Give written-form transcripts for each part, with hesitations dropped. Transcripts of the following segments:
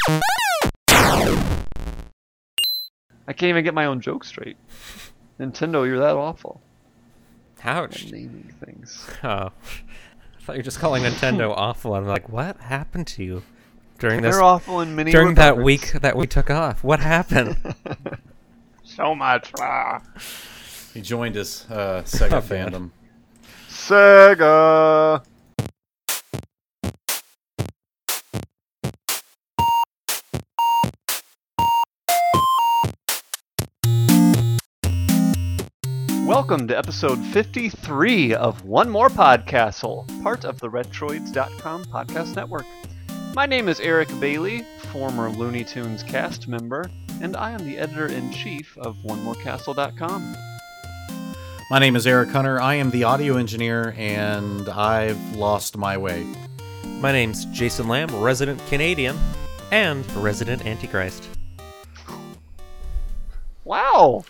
I can't even get my own joke straight. Nintendo, you're that awful. Ouch. I'm naming things. Oh. I thought you were just calling Nintendo awful. I'm like, what happened to you during this? They're awful in many During that regards. week that we took off. What happened? So much. He joined his Sega fandom. Sega. Welcome to episode 53 of One More Podcastle, part of the Retroids.com podcast network. My name is Eric Bailey, former Looney Tunes cast member, and I am the editor-in-chief of OneMoreCastle.com. My name is Eric Hunter. I am the audio engineer, and I've lost my way. My name's Jason Lamb, resident Canadian, and resident Antichrist. Wow!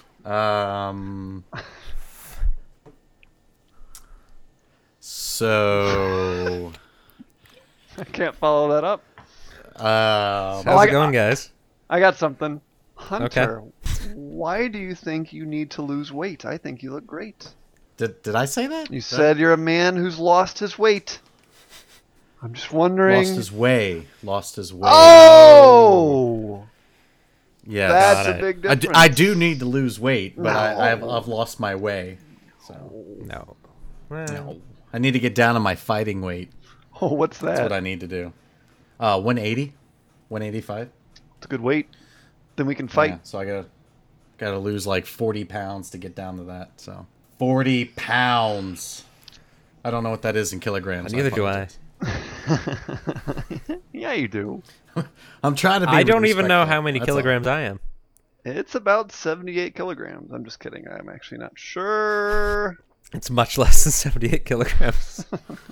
So, I can't follow that up. How's I it got- going, guys? I got something. Hunter, why do you think you need to lose weight? I think you look great. did I say that? You said you're a man who's lost his weight. I'm just wondering. Lost his way. Lost his way. Oh! Yeah, That's got a it. big I difference. I do need to lose weight, but No. I've lost my way. So No. Well, no. I need to get down to my fighting weight. Oh, what's that? That's what I need to do. 180, 185. It's a good weight. Then we can fight. Yeah, so I gotta lose like 40 pounds to get down to that. So 40 pounds. I don't know what that is in kilograms. neither do I. apologize. Yeah, you do. I'm trying to be. I don't even know respectful. how many That's all. kilograms I am. It's about 78 kilograms. I'm just kidding. I'm actually not sure. It's much less than 78 kilograms.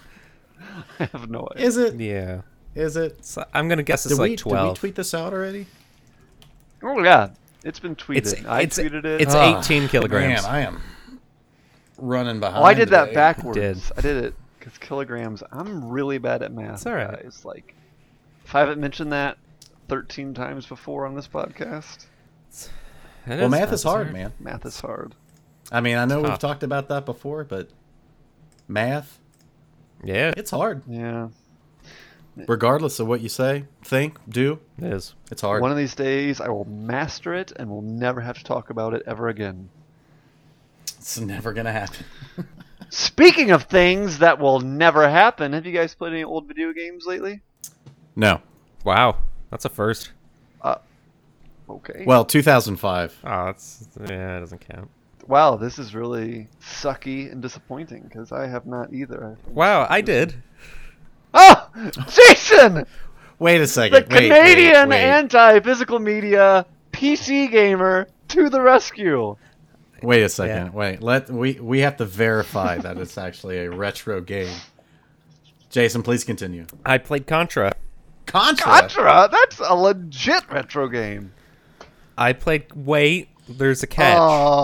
I have no idea. Is it? Yeah. Is it? So I'm going to guess it's Did like we 12. tweet this out already? Oh, yeah. It's been tweeted. I it's, tweeted it. It's Ah, 18 kilograms. Man, I am running behind. Oh, I did that today. backwards. Did. I did it because kilograms. I'm really bad at math. It's all right. Guys. Like, if I haven't mentioned that 13 times before on this podcast, Well, math is hard, man. math is hard. I mean, I know we've Tough. talked about that before, but math, Yeah, it's hard. Yeah. Regardless of what you say, think, do, it is. it's hard. One of these days, I will master it and we'll never have to talk about it ever again. It's never gonna happen. Speaking of things that will never happen, have you guys played any old video games lately? No. Wow. That's a first. Okay. Well, 2005. Oh, it doesn't count. Wow, this is really sucky and disappointing because I have not either. Wow, I did. Oh! Jason! Wait a The second. Wait, Canadian wait. anti-physical media PC gamer to the rescue. Wait a second. Yeah. Wait. We have to verify that it's actually a retro game. Jason, please continue. I played Contra. Contra. Contra? That's a legit retro game. I played... Wait, there's a catch.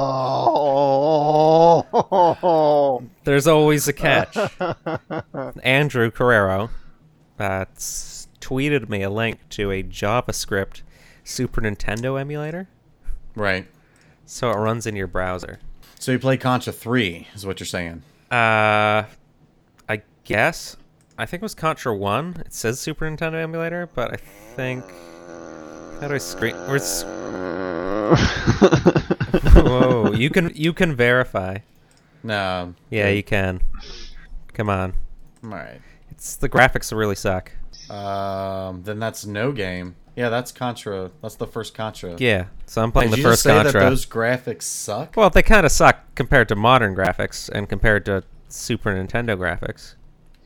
Oh. There's always a catch. Andrew Carrero tweeted me a link to a JavaScript Super Nintendo emulator. Right. So it runs in your browser. So you played Contra 3, is what you're saying. I guess. I think it was Contra 1. It says Super Nintendo emulator, but I think... How do I screen... Where's... Whoa, you can verify. No. Yeah, you can. Come on. All right. The graphics really suck. Then that's no game. Yeah, that's Contra. That's the first Contra. Yeah, so I'm playing Did the you first just say Contra. that those graphics suck? Well, they kind of suck compared to modern graphics and compared to Super Nintendo graphics.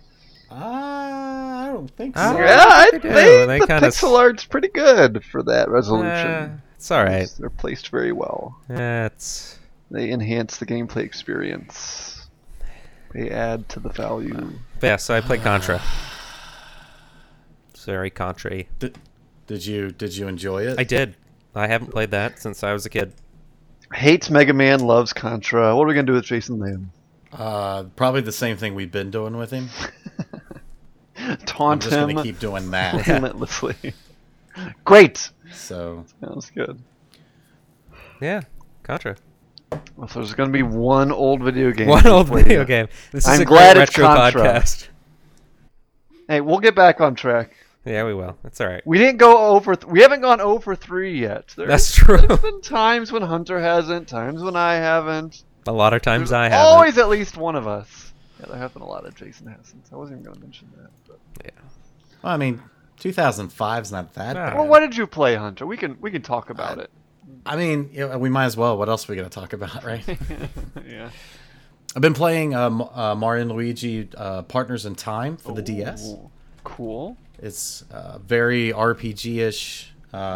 I don't think so. Ah. Yeah, I They do. think They the kinda pixel art's pretty good for that resolution. It's all right. They're placed very well. It's They enhance the gameplay experience. They add to the value. but yeah. So I played Contra. It's very Contra-y. Did you enjoy it? I did. I haven't played that since I was a kid. Hates Mega Man, loves Contra. What are we gonna do with Jason Lamb? Probably the same thing we've been doing with him. I'm Taunt just him gonna keep doing that. relentlessly. Great. So Sounds good. Yeah, Contra. Well, so there's going to be one old video game. One to old play video yet. game. This is I'm a glad great it's retro Contra. podcast. Hey, we'll get back on track. Yeah, we will. That's all right. We didn't go over. We haven't gone over 3 yet. That's true. There's been times when Hunter hasn't, times when I haven't. A lot of times There's I have. always at least one of us. Yeah, there have been a lot of Jason hasn't. I wasn't even going to mention that. But. Yeah. well, I mean, 2005's not that Ah. bad. Well, what did you play, Hunter? We can talk about it. I mean, we might as well. What else are we gonna talk about, right? Yeah. I've been playing Mario and Luigi Partners in Time for the DS. Ooh, cool. It's very RPG-ish.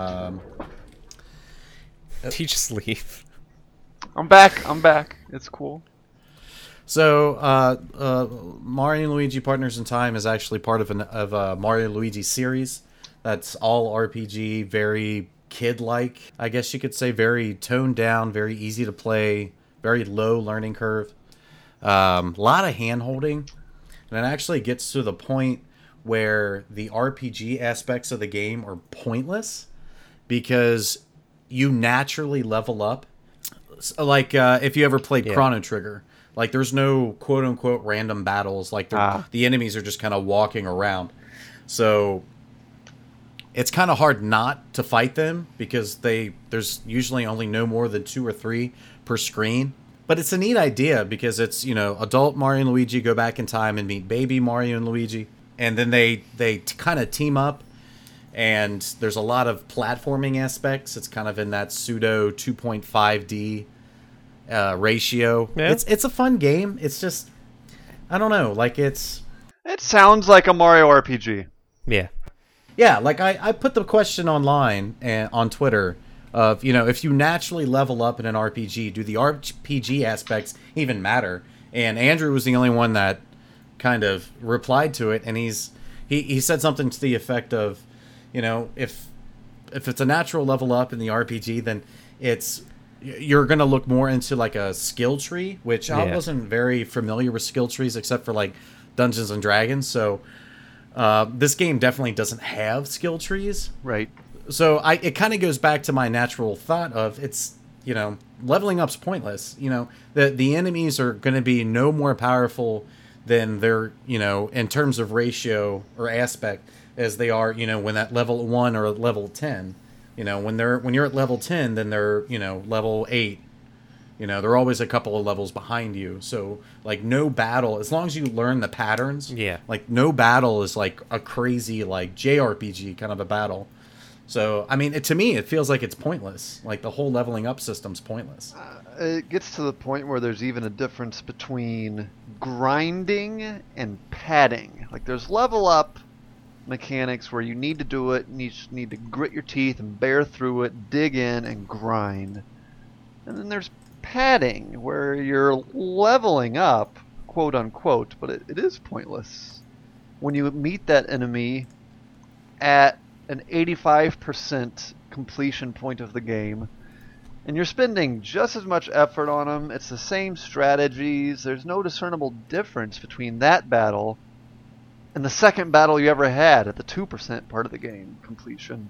You just leave. I'm back. It's cool. So, Mario and Luigi Partners in Time is actually part of a Mario and Luigi series. That's all RPG, very kid-like, I guess you could say, very toned down, very easy to play, very low learning curve. A lot of hand-holding, and it actually gets to the point where the RPG aspects of the game are pointless because you naturally level up. So, like, if you ever played Chrono Trigger, like, there's no quote-unquote random battles. Like, the enemies are just kind of walking around. So it's kind of hard not to fight them because there's usually only no more than 2 or 3 per screen. But it's a neat idea because it's, adult Mario and Luigi go back in time and meet baby Mario and Luigi. And then they kind of team up. And there's a lot of platforming aspects. It's kind of in that pseudo 2.5D ratio. Yeah. It's a fun game. It's just, I don't know, like It sounds like a Mario RPG. Yeah. yeah, like I put the question online and on Twitter of, if you naturally level up in an RPG, do the RPG aspects even matter? And Andrew was the only one that kind of replied to it, and he said something to the effect of, if it's a natural level up in the RPG, then you're going to look more into like a skill tree, which I wasn't very familiar with skill trees except for like Dungeons and Dragons. So this game definitely doesn't have skill trees. Right. So it kind of goes back to my natural thought of leveling up's pointless. The enemies are going to be no more powerful than their, in terms of ratio or aspect as they are, when at level 1 or level 10. When you're at level 10, then they're, level 8. They're always a couple of levels behind you. So, like, no battle, as long as you learn the patterns, like, no battle is, like, a crazy, like, JRPG kind of a battle. So, I mean, to me, it feels like it's pointless. Like, the whole leveling up system's pointless. It gets to the point where there's even a difference between grinding and padding. Like, there's level up mechanics where you need to do it, and you just need to grit your teeth and bear through it, dig in and grind. And then there's padding where you're leveling up, quote unquote, but it is pointless. When you meet that enemy at an 85% completion point of the game, and you're spending just as much effort on them, it's the same strategies, there's no discernible difference between that battle and the second battle you ever had at the 2% part of the game completion.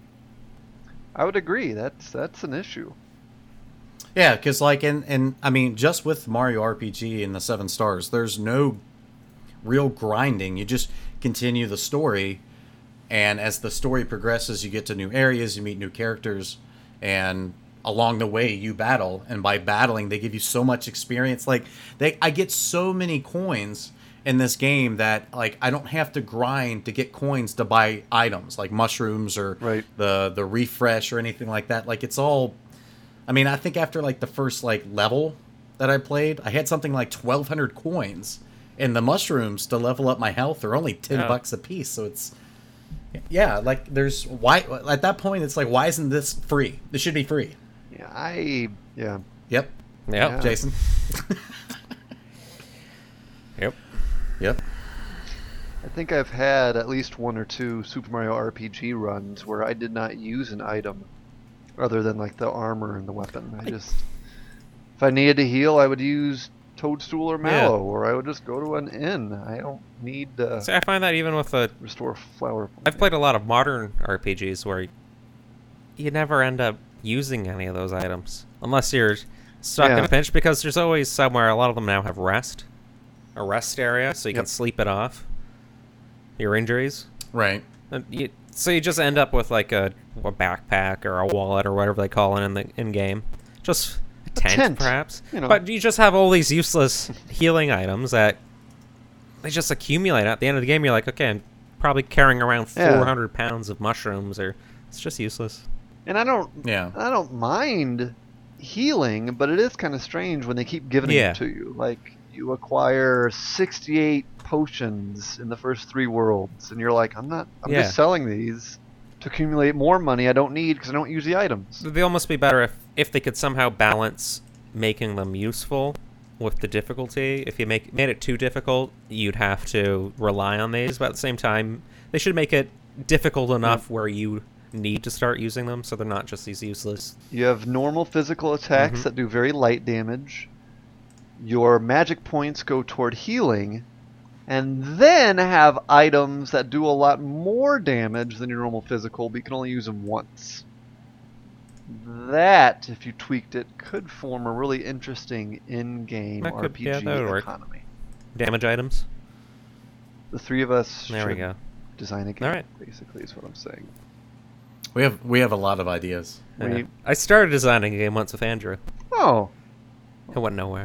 I would agree, that's an issue. Yeah, because like, and I mean, just with Mario RPG and the 7 stars, there's no real grinding. You just continue the story, and as the story progresses, you get to new areas, you meet new characters, and along the way you battle. And by battling, they give you so much experience. Like, I get so many coins in this game that, like, I don't have to grind to get coins to buy items like mushrooms or the refresh or anything like that. Like, it's all, I mean, I think after like the first like level that I played, I had something like 1,200 coins, and the mushrooms to level up my health are only $10 a piece. So it's, yeah, like, there's, why at that point it's like, why isn't this free? This should be free. Yep. Jason. Yep. I think I've had at least 1 or 2 Super Mario RPG runs where I did not use an item other than like the armor and the weapon. If I needed to heal, I would use Toadstool or Mallow, or I would just go to an inn. I don't need See, I find that even with restore flower. I've played a lot of modern RPGs where you never end up using any of those items unless you're stuck in Yeah. a pinch, because there's always somewhere. A lot of them now have a rest area, so you can Yep. sleep it off your injuries. Right. So you just end up with like a backpack or a wallet or whatever they call it in game, just a tent perhaps. you know. But you just have all these useless healing items that they just accumulate. At the end of the game, you're like, okay, I'm probably carrying around Yeah. 400 pounds of mushrooms, or it's just useless. And I don't Yeah. mind healing, but it is kind of strange when they keep giving Yeah. it to you. Like, you acquire 68 potions in the first 3 worlds, and you're like, I'm Yeah. just selling these to accumulate more money I don't need because I don't use the items. It'd almost be better if they could somehow balance making them useful with the difficulty. If you made it too difficult, you'd have to rely on these. But at the same time, they should make it difficult enough where you need to start using them, so they're not just these useless. You have normal physical attacks Mhm. that do very light damage. Your magic points go toward healing, and then have items that do a lot more damage than your normal physical, but you can only use them once. That, if you tweaked it, could form a really interesting in-game That could- yeah, RPG that would work. economy. Damage items. The 3 of us There we should go. design a game, Alright. basically, is what I'm saying. We have a lot of ideas. We- I started designing a game once with Andrew. Oh, It went nowhere.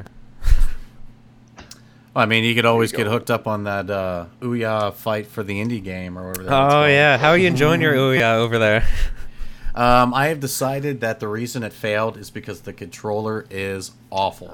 Well, I mean, you could always There you get go. hooked up on that Ouya fight for the indie game or whatever that's Oh called. yeah, how are you enjoying your Ouya over there? I have decided that the reason it failed is because the controller is awful.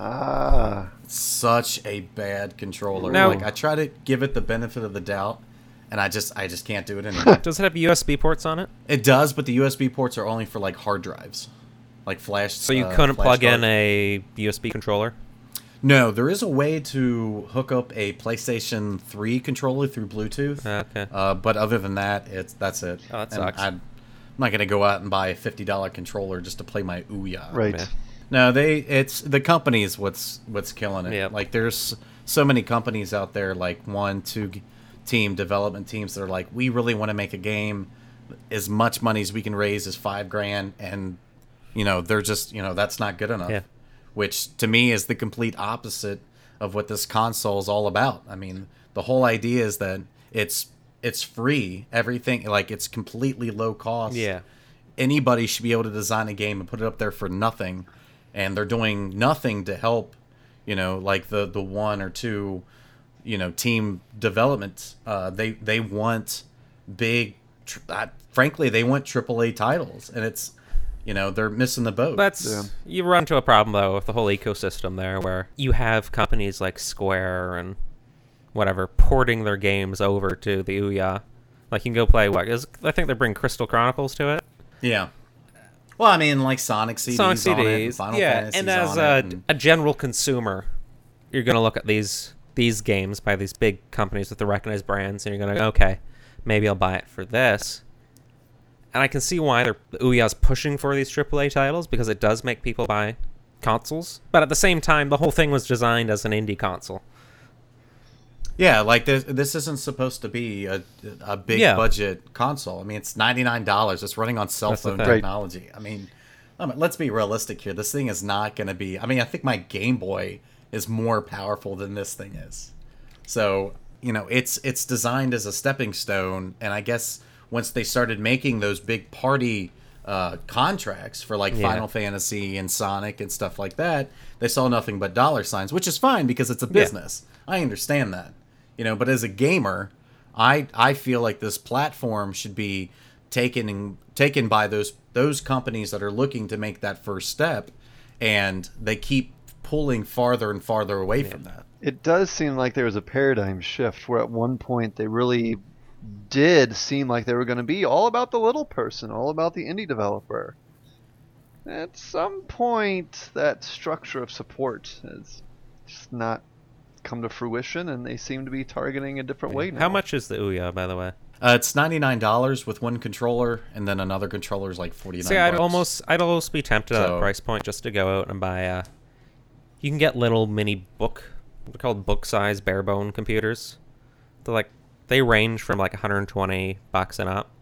Such a bad controller. Now- Like, I try to give it the benefit of the doubt, and I just can't do it anymore. Does it have USB ports on it? It does, but the USB ports are only for like hard drives, like flash. So you couldn't flash plug in card. a USB controller? No, there is a way to hook up a PlayStation 3 controller through Bluetooth. Okay. But other than that, that's it. Oh, that And sucks. I'm not gonna go out and buy a $50 controller just to play my Ouya. right. Yeah. No, it's the company is what's killing it. Yep. Like, there's so many companies out there, like 1-2 team development teams that are like, we really want to make a game. As much money as we can raise is $5,000, and they're just that's not good enough. Yeah. Which to me is the complete opposite of what this console is all about. I mean, the whole idea is that it's free. Everything, like, it's completely low cost. Yeah. Anybody should be able to design a game and put it up there for nothing, and they're doing nothing to help, like the 1 or 2, team development. They want big, frankly, they want AAA titles, and it's, they're missing the boat. You run into a problem though with the whole ecosystem there, where you have companies like Square and whatever porting their games over to the Ouya. Like, you can go play I think they bring Crystal Chronicles to it. Yeah. Well, I mean, like Sonic CDs, Sonic on it, and CDs, Final yeah. Fantasies And as on it, and- a general consumer, you're gonna look at these games by these big companies with the recognized brands, and you're gonna go, okay, maybe I'll buy it for this. And I can see why Ouya's pushing for these AAA titles, because it does make people buy consoles. But at the same time, the whole thing was designed as an indie console. Yeah, like this isn't supposed to be a big budget console. I mean, it's $99. It's running on cell That's the phone thing. technology. I mean, let's be realistic here. This thing is not going to be. I mean, I think my Game Boy is more powerful than this thing is. So it's designed as a stepping stone, and I guess once they started making those big party contracts for like Final Fantasy and Sonic and stuff like that, they saw nothing but dollar signs, which is fine because it's a business. I understand that. But as a gamer, I feel like this platform should be taken by those companies that are looking to make that first step, and they keep pulling farther and farther away from that. It does seem like there was a paradigm shift where at one point they really did seem like they were going to be all about the little person, all about the indie developer. At some point, that structure of support has just not come to fruition, and they seem to be targeting a different way now. How much is the Ouya, by the way? It's $99 with one controller, and then another controller is like $49. See, I'd almost be tempted at So- that price point just to go out and buy you can get little mini they're called book size bare bone computers. They range from like $120 and up.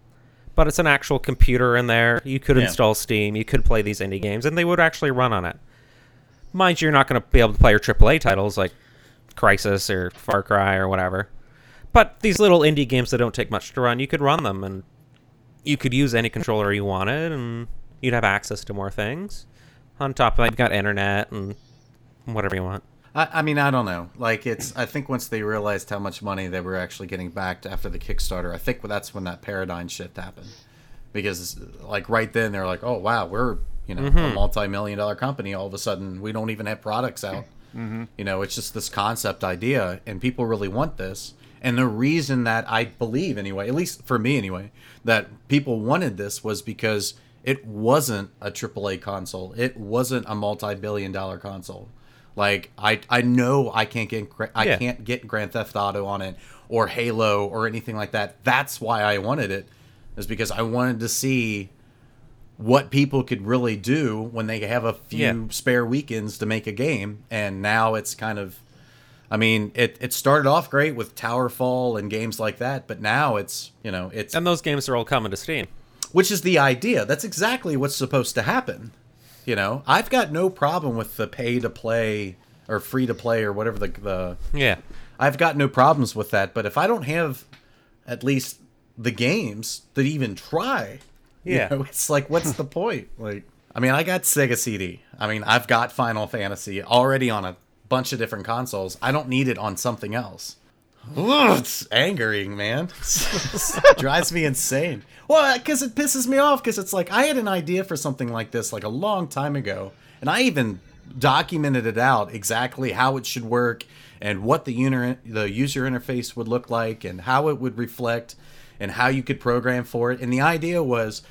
but it's an actual computer in there. You could Yeah. install Steam. You could play these indie games, and they would actually run on it. Mind you, you're not going to be able to play your AAA titles like Crysis or Far Cry or whatever. But these little indie games that don't take much to run, you could run them, and you could use any controller you wanted, and you'd have access to more things. On top of that, you've got internet and whatever you want. I mean, I don't know. Like, I think once they realized how much money they were actually getting back after the Kickstarter, I think that's when that paradigm shift happened. Because, like, right then, they're like, oh, wow, we're, a multi-million-dollar company. All of a sudden, we don't even have products out. It's just this concept idea, and people really want this. And the reason that I believe, anyway, at least for me anyway, that people wanted this was because it wasn't a AAA console. It wasn't a multi-billion-dollar console. Like, I know I can't get Grand Theft Auto on it or Halo or anything like that. That's why I wanted it, is because I wanted to see what people could really do when they have a few spare weekends to make a game. And now it's kind of, I mean, it started off great with Towerfall and games like that, but now it's. And those games are all coming to Steam. Which is the idea. That's exactly what's supposed to happen. I've got no problem with the pay to play or free to play or whatever the I've got no problems with that. But if I don't have at least the games that even try, it's like, what's the point? Like, I mean, I got Sega CD. I mean, I've got Final Fantasy already on a bunch of different consoles. I don't need it on something else. Ugh, it's angering, man. It drives me insane. Well, because it pisses me off, because it's like, I had an idea for something like this like a long time ago, and I even documented it out exactly how it should work and what the user interface would look like and how it would reflect and how you could program for it. And the idea was,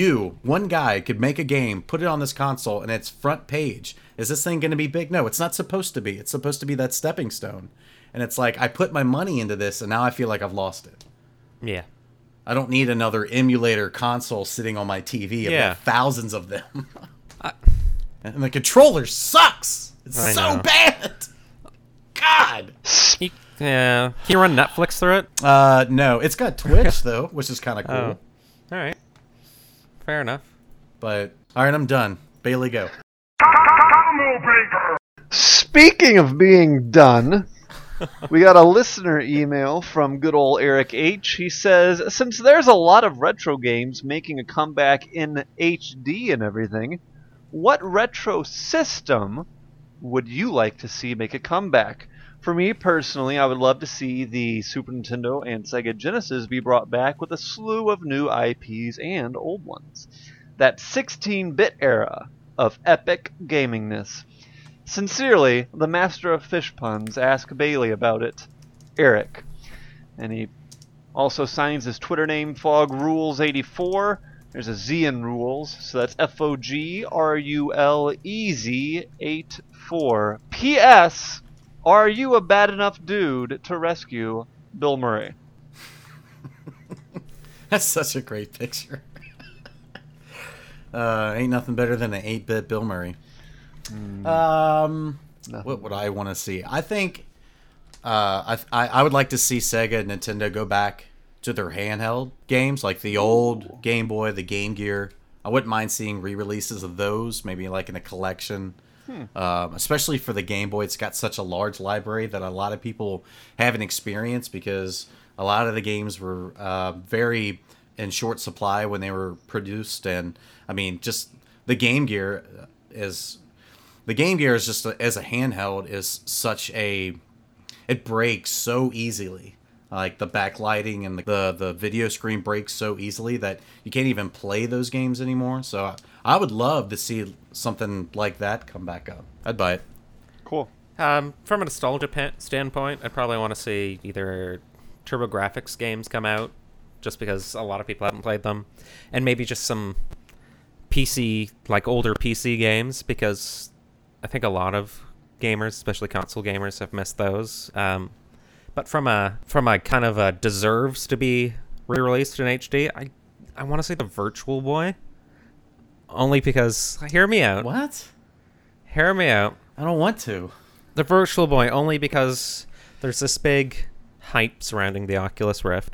one guy could make a game, put it on this console, and it's front page. Is this thing going to be big? No, it's not supposed to be. It's supposed to be that stepping stone. And it's like, I put my money into this, and now I feel like I've lost it. Yeah. I don't need another emulator console sitting on my TV. I've got thousands of them. And the controller sucks. It's so bad. God. Can you run Netflix through it? No. It's got Twitch, though, which is kind of cool. Oh. All right. Fair enough. But, all right, I'm done. Bailey, go. Speaking of being done, we got a listener email from good old Eric H. He says, since there's a lot of retro games making a comeback in HD and everything, what retro system would you like to see make a comeback? For me personally, I would love to see the Super Nintendo and Sega Genesis be brought back with a slew of new IPs and old ones. That 16-bit era of epic gamingness. Sincerely, the master of fish puns. Ask Bailey about it, Eric. And he also signs his Twitter name FogRules84. There's a Z in rules, so that's FOGRULEZ84. P.S. Are you a bad enough dude to rescue Bill Murray? That's such a great picture. Ain't nothing better than an 8-bit Bill Murray. What would I want to see? I think I would like to see Sega and Nintendo go back to their handheld games, like the old Game Boy, the Game Gear. I wouldn't mind seeing re-releases of those, maybe like in a collection. Especially for the Game Boy, it's got such a large library that a lot of people haven't experienced because a lot of the games were very in short supply when they were produced. And I mean, just the Game Gear is just as a handheld is such it breaks so easily. Like the backlighting and the video screen breaks so easily that you can't even play those games anymore. So I would love to see something like that come back up. I'd buy it. Cool. From a nostalgia standpoint, I'd probably want to see either TurboGrafx games come out, just because a lot of people haven't played them, and maybe just some PC, like older PC games, because I think a lot of gamers, especially console gamers, have missed those. But from a kind of a deserves to be re-released in HD, I want to say the Virtual Boy. Only because, hear me out. What? Hear me out. I don't want to. The Virtual Boy, only because there's this big hype surrounding the Oculus Rift.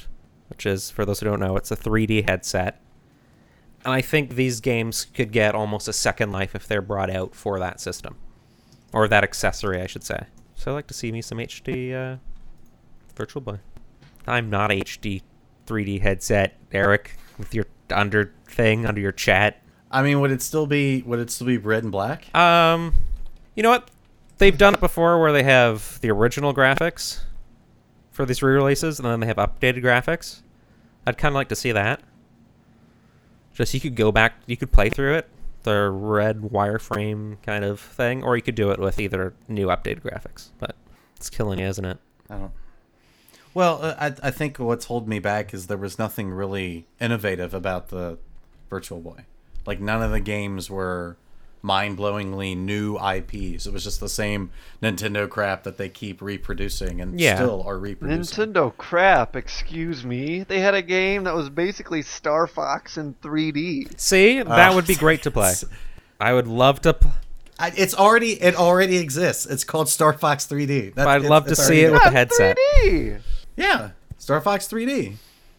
which is, for those who don't know, it's a 3D headset. And I think these games could get almost a second life if they're brought out for that system. Or that accessory, I should say. So I'd like to see me some HD Virtual Boy. I'm not HD 3D headset, Eric, with your under your chat. I mean, would it still be red and black? You know what? They've done it before where they have the original graphics for these re-releases, and then they have updated graphics. I'd kind of like to see that. Just you could go back, you could play through it, the red wireframe kind of thing, or you could do it with either new updated graphics. But it's killing you, isn't it? I don't. Well, I think what's holding me back is there was nothing really innovative about the Virtual Boy. Like, none of the games were mind-blowingly new IPs. It was just the same Nintendo crap that they keep reproducing and still are reproducing. Nintendo crap, excuse me. They had a game that was basically Star Fox in 3D. See, that would be great to play. I would love to. It already exists. It's called Star Fox 3D. But I'd love to see it with the headset. 3D. Yeah, Star Fox 3D.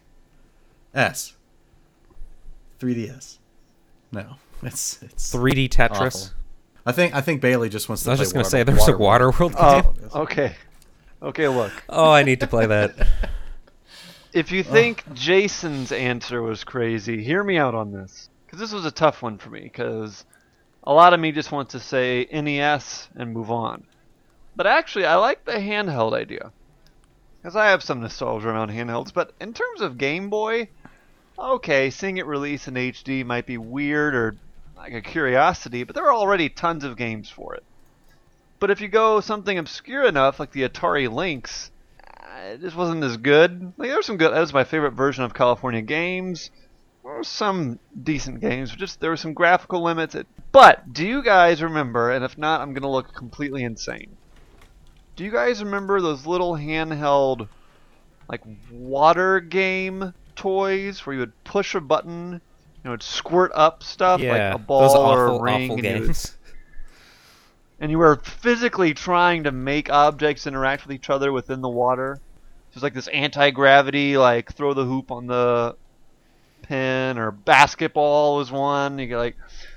3DS. No, it's 3D Tetris. Awful. I think Bailey just wants to. I was play just gonna say there's a Waterworld game. Oh, okay. Look. Oh, I need to play that. If you think Jason's answer was crazy, hear me out on this, because this was a tough one for me. Because a lot of me just wants to say NES and move on, but actually I like the handheld idea, because I have some nostalgia around handhelds. But in terms of Game Boy. Okay, seeing it release in HD might be weird or like a curiosity, but there are already tons of games for it. But if you go something obscure enough, like the Atari Lynx, it just wasn't as good. Like, there was some good. That was my favorite version of California Games. There were some decent games, but just there were some graphical limits. But do you guys remember? And if not, I'm gonna look completely insane. Do you guys remember those little handheld, like water game toys where you would push a button, it would squirt up stuff like a ball those awful, or a ring, awful and games. And you were physically trying to make objects interact with each other within the water. There's like this anti-gravity, like throw the hoop on the pin, or basketball was one. You get like,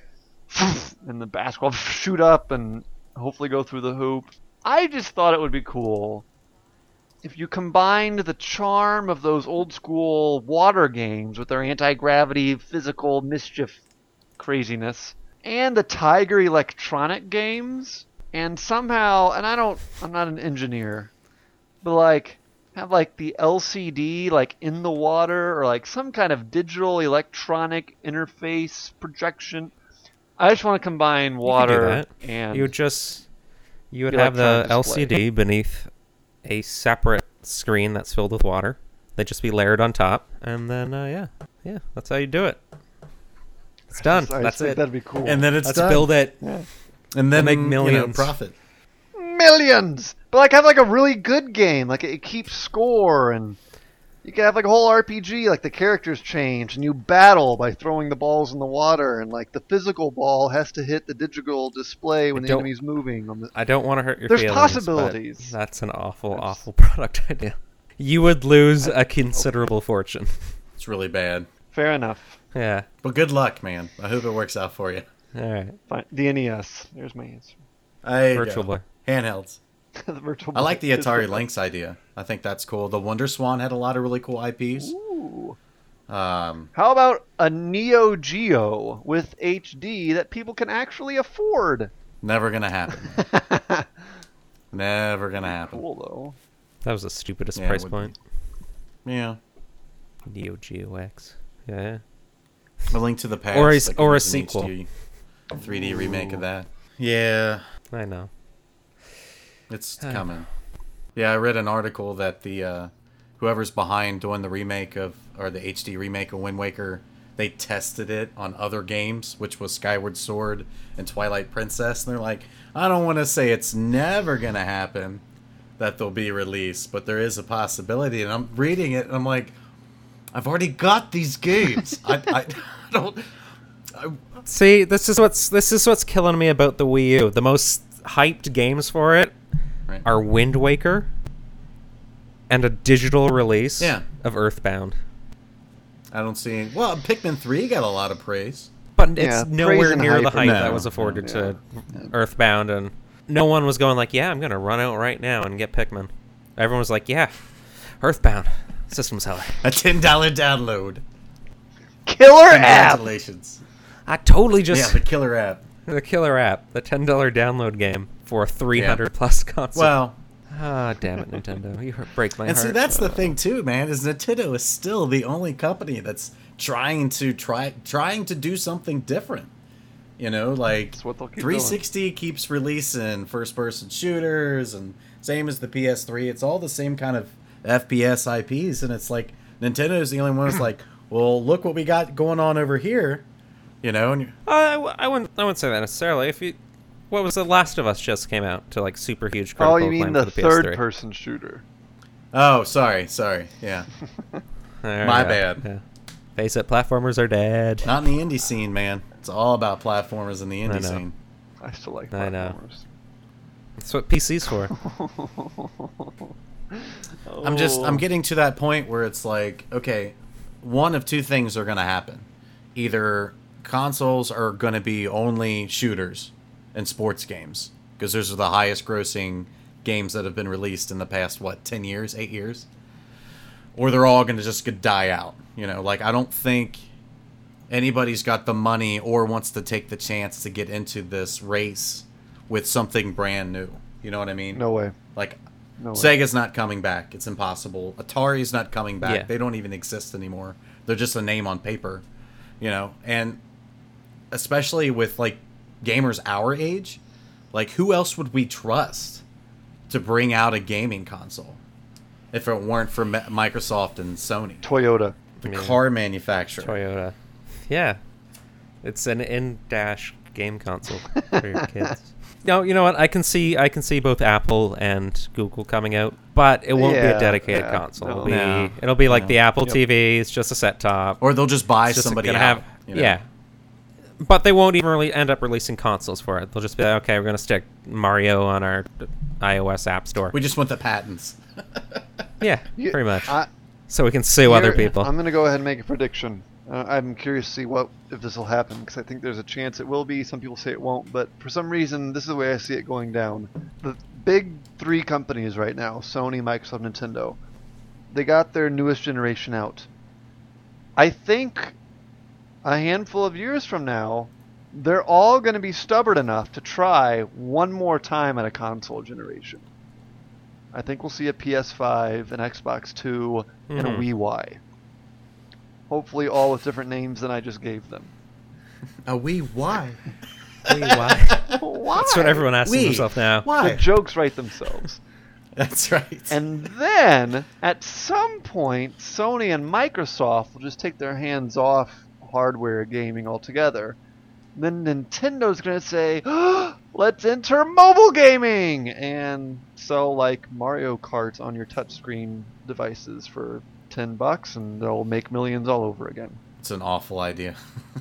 and the basketball shoot up and hopefully go through the hoop. I just thought it would be cool if you combined the charm of those old school water games with their anti-gravity, physical mischief craziness, and the Tiger Electronic games, and somehow, and I'm not an engineer, but like, have like the LCD like in the water, or like some kind of digital electronic interface projection. I just want to combine water and... You would have the LCD beneath a separate screen that's filled with water. They'd just be layered on top, and then yeah, that's how you do it. It's done. That's it. That'd be cool. And then Let's build it. Yeah. And then make millions. Profit. Millions, but like have like a really good game. Like it keeps score, and you can have like a whole RPG. Like the characters change, and you battle by throwing the balls in the water, and like the physical ball has to hit the digital display when the enemy's moving. I don't want to hurt your There's feelings. Possibilities. But that's an awful product idea. You would lose a considerable fortune. It's really bad. Fair enough. Yeah. But good luck, man. I hope it works out for you. All right. Fine. The NES. There's my answer. Virtual Boy. Handhelds. The Virtual Boy. I like the Atari Lynx idea. I think that's cool. The Wonder Swan had a lot of really cool IPs. Ooh. How about a Neo Geo with HD that people can actually afford? Never gonna happen. Never gonna happen. Cool though. That was the stupidest price point. Yeah. Neo Geo X. Yeah. A Link to the Past. Or a sequel. HD 3D remake of that. Yeah. I know. It's coming. Yeah, I read an article that the whoever's behind doing the remake of, or the HD remake of Wind Waker, they tested it on other games, which was Skyward Sword and Twilight Princess, and they're like, I don't want to say it's never gonna happen that they'll be released, but there is a possibility. And I'm reading it, and I'm like, I've already got these games. I don't. See, this is what's killing me about the Wii U. The most hyped games for it are Wind Waker and a digital release of Earthbound. I don't see any. Well, Pikmin 3 got a lot of praise. But it's Yeah, praise nowhere and near the hype. hype No, that was afforded no, to Earthbound, and no one was going like, yeah, I'm going to run out right now and get Pikmin. Everyone was like, yeah, Earthbound, system seller. A $10 download. Killer app. Congratulations. I totally just... Yeah, the killer app. the killer app, the $10 download game for a 300 plus console. Well, Ah, damn it, Nintendo. You break my and heart. see, that's the thing too, man. Is Nintendo is still the only company that's trying to do something different. You know, like That's what they'll keep 360 keeps releasing first-person shooters, and same as the PS3. It's all the same kind of FPS IPs, and it's like Nintendo is the only one that's like, well, look what we got going on over here. You know, and I wouldn't say that necessarily. What was The Last of Us just came out to like super huge critical Oh, you mean acclaim the for the PS3. third-person shooter? oh, sorry, yeah, There My we go. bad. Yeah. Face it, platformers are dead. not in the indie scene, man. It's all about platformers in the I indie know. scene. I still like I know. platformers. That's what PC's for. I'm getting to that point where it's like, okay, one of two things are going to happen. Either consoles are going to be only shooters and sports games, because those are the highest grossing games that have been released in the past, 10 years, 8 years? Or they're all going to just die out. You know, like, I don't think anybody's got the money or wants to take the chance to get into this race with something brand new. You know what I mean? No way. Like, No way. Sega's not coming back. It's impossible. Atari's not coming back. Yeah. They don't even exist anymore. They're just a name on paper, you know? And especially with, like, gamers our age, like, who else would we trust to bring out a gaming console if it weren't for Microsoft and Sony? Toyota. The Yeah. car manufacturer. Toyota. Yeah. It's an in-dash game console for your kids. No, you know what? I can see both Apple and Google coming out, but it won't be Yeah, a dedicated yeah, console. no. It'll be like No. the Apple Yep. TV. It's just a set top. Or they'll just buy It's just somebody gonna out. have, you know? yeah. But they won't even really end up releasing consoles for it. They'll just be like, okay, we're gonna stick Mario on our iOS App Store. We just want the patents. Yeah, You- pretty much. I- So we can sue other Here- people. I'm going to go ahead and make a prediction. I'm curious to see if this will happen, because I think there's a chance it will be. Some people say it won't, but for some reason, this is the way I see it going down. The big three companies right now, Sony, Microsoft, Nintendo, they got their newest generation out. I think a handful of years from now, they're all going to be stubborn enough to try one more time at a console generation. I think we'll see a PS5, an Xbox 2, and a Mhm. Wii Y. Hopefully all with different names than I just gave them. A wee why? Why? Why? That's what everyone asks Wii. themselves now. The Why? jokes write themselves. That's right. And then, at some point, Sony and Microsoft will just take their hands off hardware gaming altogether. Then Nintendo's going to say, let's enter mobile gaming! And sell, like, Mario Kart on your touchscreen devices for $10, and they'll make millions all over again. It's an awful idea.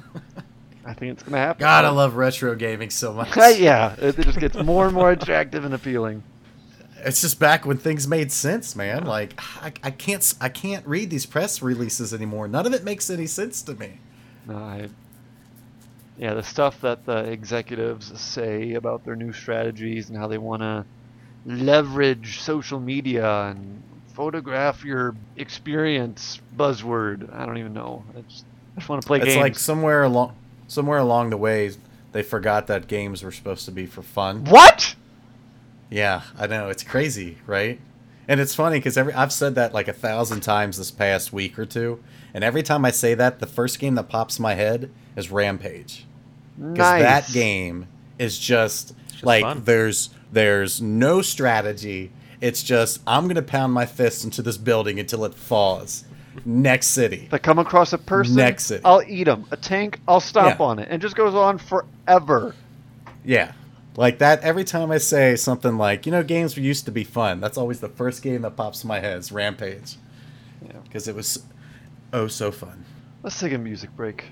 I think it's going to happen. God, I love retro gaming so much. Yeah, it just gets more and more attractive and appealing. It's just back when things made sense, man. Like I can't read these press releases anymore. None of it makes any sense to me. No, yeah, the stuff that the executives say about their new strategies and how they want to leverage social media and photograph your experience buzzword. I don't even know. I just want to play It's games. like somewhere along the way they forgot that games were supposed to be for fun. What? Yeah, I know. It's crazy, right? And it's funny because I've said that like 1,000 times this past week or two, and every time I say that, the first game that pops in my head is Rampage, because Nice. that game is just like fun. there's no strategy. It's just I'm gonna pound my fist into this building until it falls. Next city. If I come across a person, Next city. I'll eat them. A tank, I'll stomp Yeah. on it. And it just goes on forever. Yeah. Like that, every time I say something like, games used to be fun, that's always the first game that pops in my head is Rampage. Yeah. Because it was oh so fun. Let's take a music break.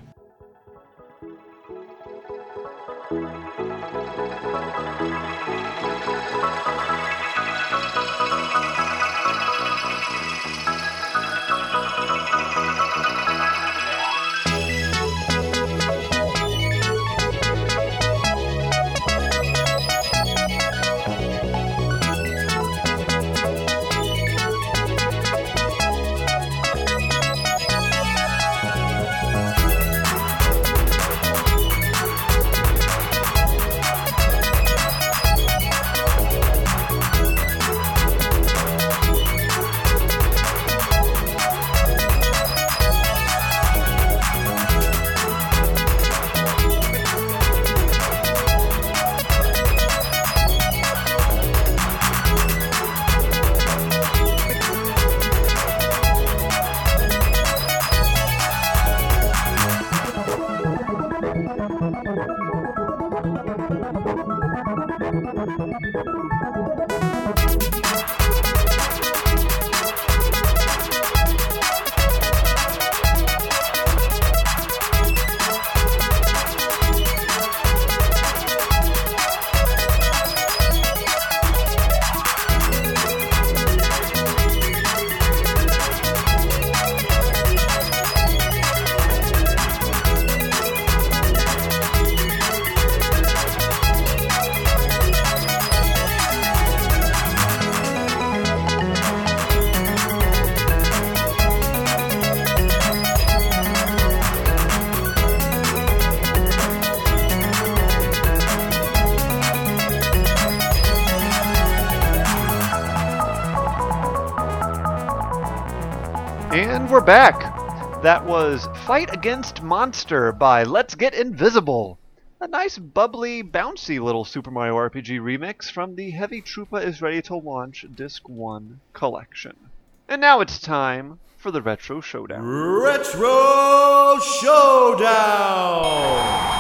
we're back. That was Fight Against Monster by Let's Get Invisible. A nice, bubbly, bouncy little Super Mario RPG remix from the Heavy Troopa is Ready to Launch Disc 1 collection. And now it's time for the Retro Showdown. Retro Showdown!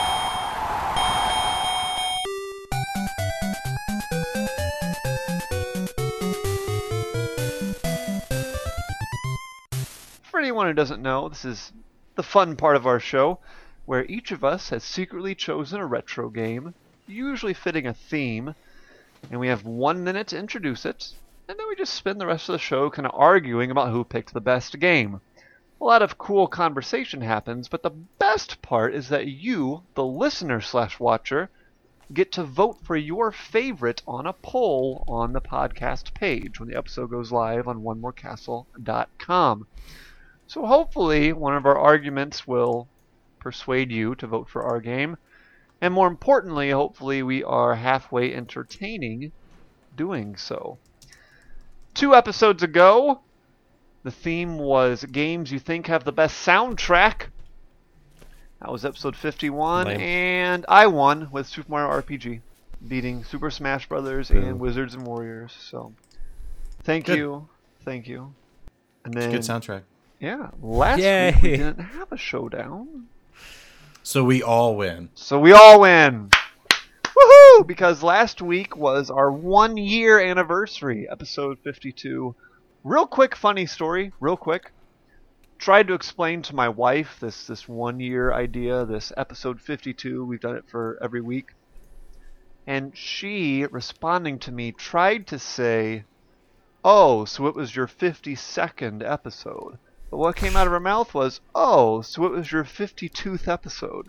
For anyone who doesn't know, this is the fun part of our show, where each of us has secretly chosen a retro game, usually fitting a theme, and we have 1 minute to introduce it, and then we just spend the rest of the show kind of arguing about who picked the best game. A lot of cool conversation happens, but the best part is that you, the listener/watcher, get to vote for your favorite on a poll on the podcast page when the episode goes live on onemorecastle.com. So hopefully one of our arguments will persuade you to vote for our game. And more importantly, hopefully we are halfway entertaining doing so. 2 episodes ago, the theme was games you think have the best soundtrack. That was episode 51, Lame. and I won with Super Mario RPG, beating Super Smash Brothers and Wizards and Warriors. So, thank Good. you. And It's then, a good soundtrack. yeah, last Yay. week we didn't have a showdown. So we all win. So we all win. Woohoo! Because last week was our 1 year anniversary, episode 52. Real quick, funny story, real quick. Tried to explain to my wife this 1 year idea, this episode 52. We've done it for every week. And she, responding to me, tried to say, "Oh, so it was your 52nd episode." But what came out of her mouth was, "Oh, so it was your 52th episode."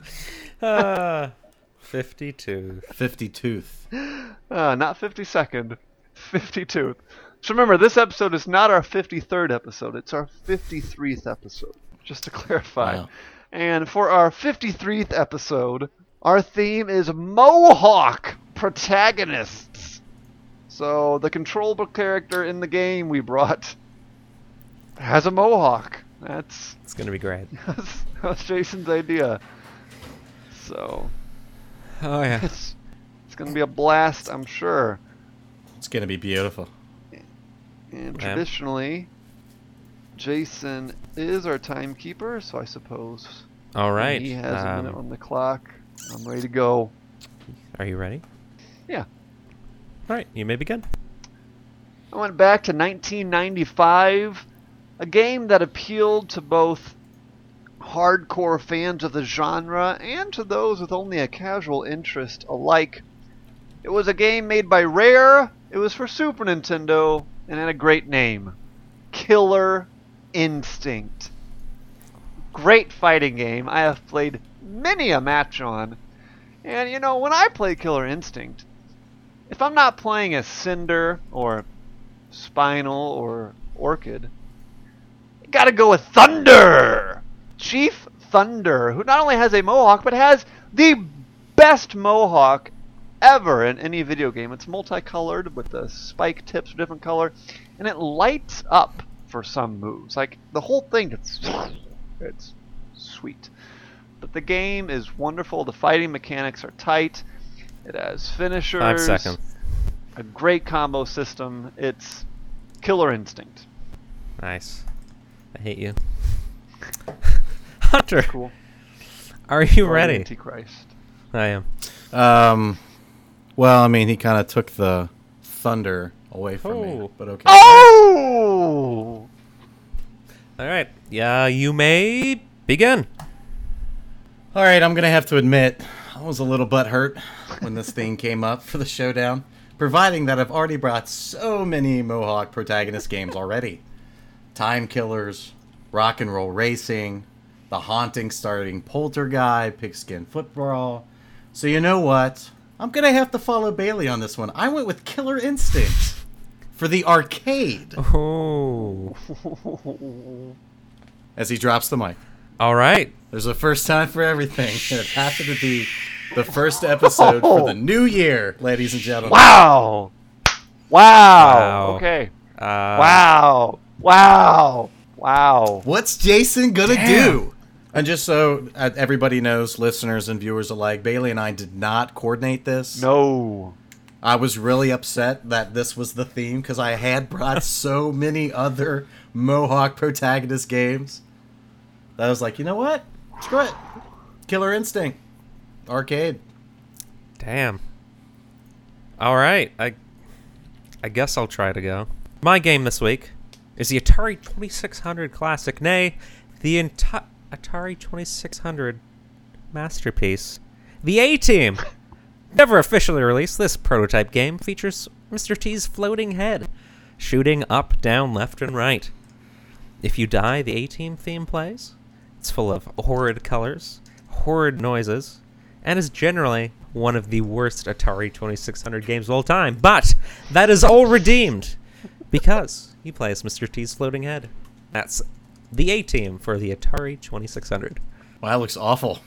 52. 50 tooth. Not 52nd, 52th. So remember, this episode is not our 53rd episode. It's our 53rd episode, just to clarify. Wow. And for our 53rd episode, our theme is Mohawk protagonists. So the controllable character in the game we brought has a mohawk. It's going to be great. that's Jason's idea. So Oh, yeah. it's going to be a blast, I'm sure. It's going to be beautiful. And Yeah. traditionally, Jason is our timekeeper, so I suppose All when right. he has a minute on the clock. I'm ready to go. Are you ready? Yeah. All right. You may begin. I went back to 1995, a game that appealed to both hardcore fans of the genre and to those with only a casual interest alike. It was a game made by Rare, it was for Super Nintendo, and had a great name. Killer Instinct. Great fighting game I have played many a match on. And you know, when I play Killer Instinct, if I'm not playing as Cinder or Spinal or Orchid, you gotta go with Thunder! Chief Thunder, who not only has a mohawk, but has the best mohawk ever in any video game. It's multicolored with the spike tips of different color, and it lights up for some moves. Like, the whole thing, it's sweet. But the game is wonderful. The fighting mechanics are tight. It has finishers. 5 seconds. A great combo system. It's Killer Instinct. Nice. I hate you. Hunter, Cool. are you Or ready? Antichrist. I am. Well, I mean, he kind of took the thunder away from me, Oh. but okay. Oh! All right. Yeah, you may begin. All right, I'm going to have to admit, I was a little butthurt when this thing came up for the showdown, providing that I've already brought so many Mohawk protagonist games already. Time Killers, Rock and Roll Racing, The Haunting starting Poltergeist, Pigskin Football. So you know what? I'm going to have to follow Bailey on this one. I went with Killer Instinct for the arcade. Oh. As he drops the mic. All right. There's a first time for everything. And it happened to be the first episode for the new year, ladies and gentlemen. Wow! Wow! Wow. Okay. Wow. Wow! Wow! Wow. What's Jason gonna do? And just so everybody knows, listeners and viewers alike, Bailey and I did not coordinate this. No. I was really upset that this was the theme because I had brought so many other Mohawk protagonist games that I was like, you know what? Screw it. Killer Instinct. Arcade. Damn. All right. I guess I'll try to go. My game this week is the Atari 2600 Classic, nay, the Atari 2600 masterpiece, the A-Team. Never officially released, this prototype game features Mr. T's floating head, shooting up, down, left, and right. If you die, the A-Team theme plays. It's full of horrid colors, horrid noises, and is generally one of the worst Atari 2600 games of all time. But that is all redeemed because you play as Mr. T's floating head. That's the A-Team for the Atari 2600. Wow, that looks awful.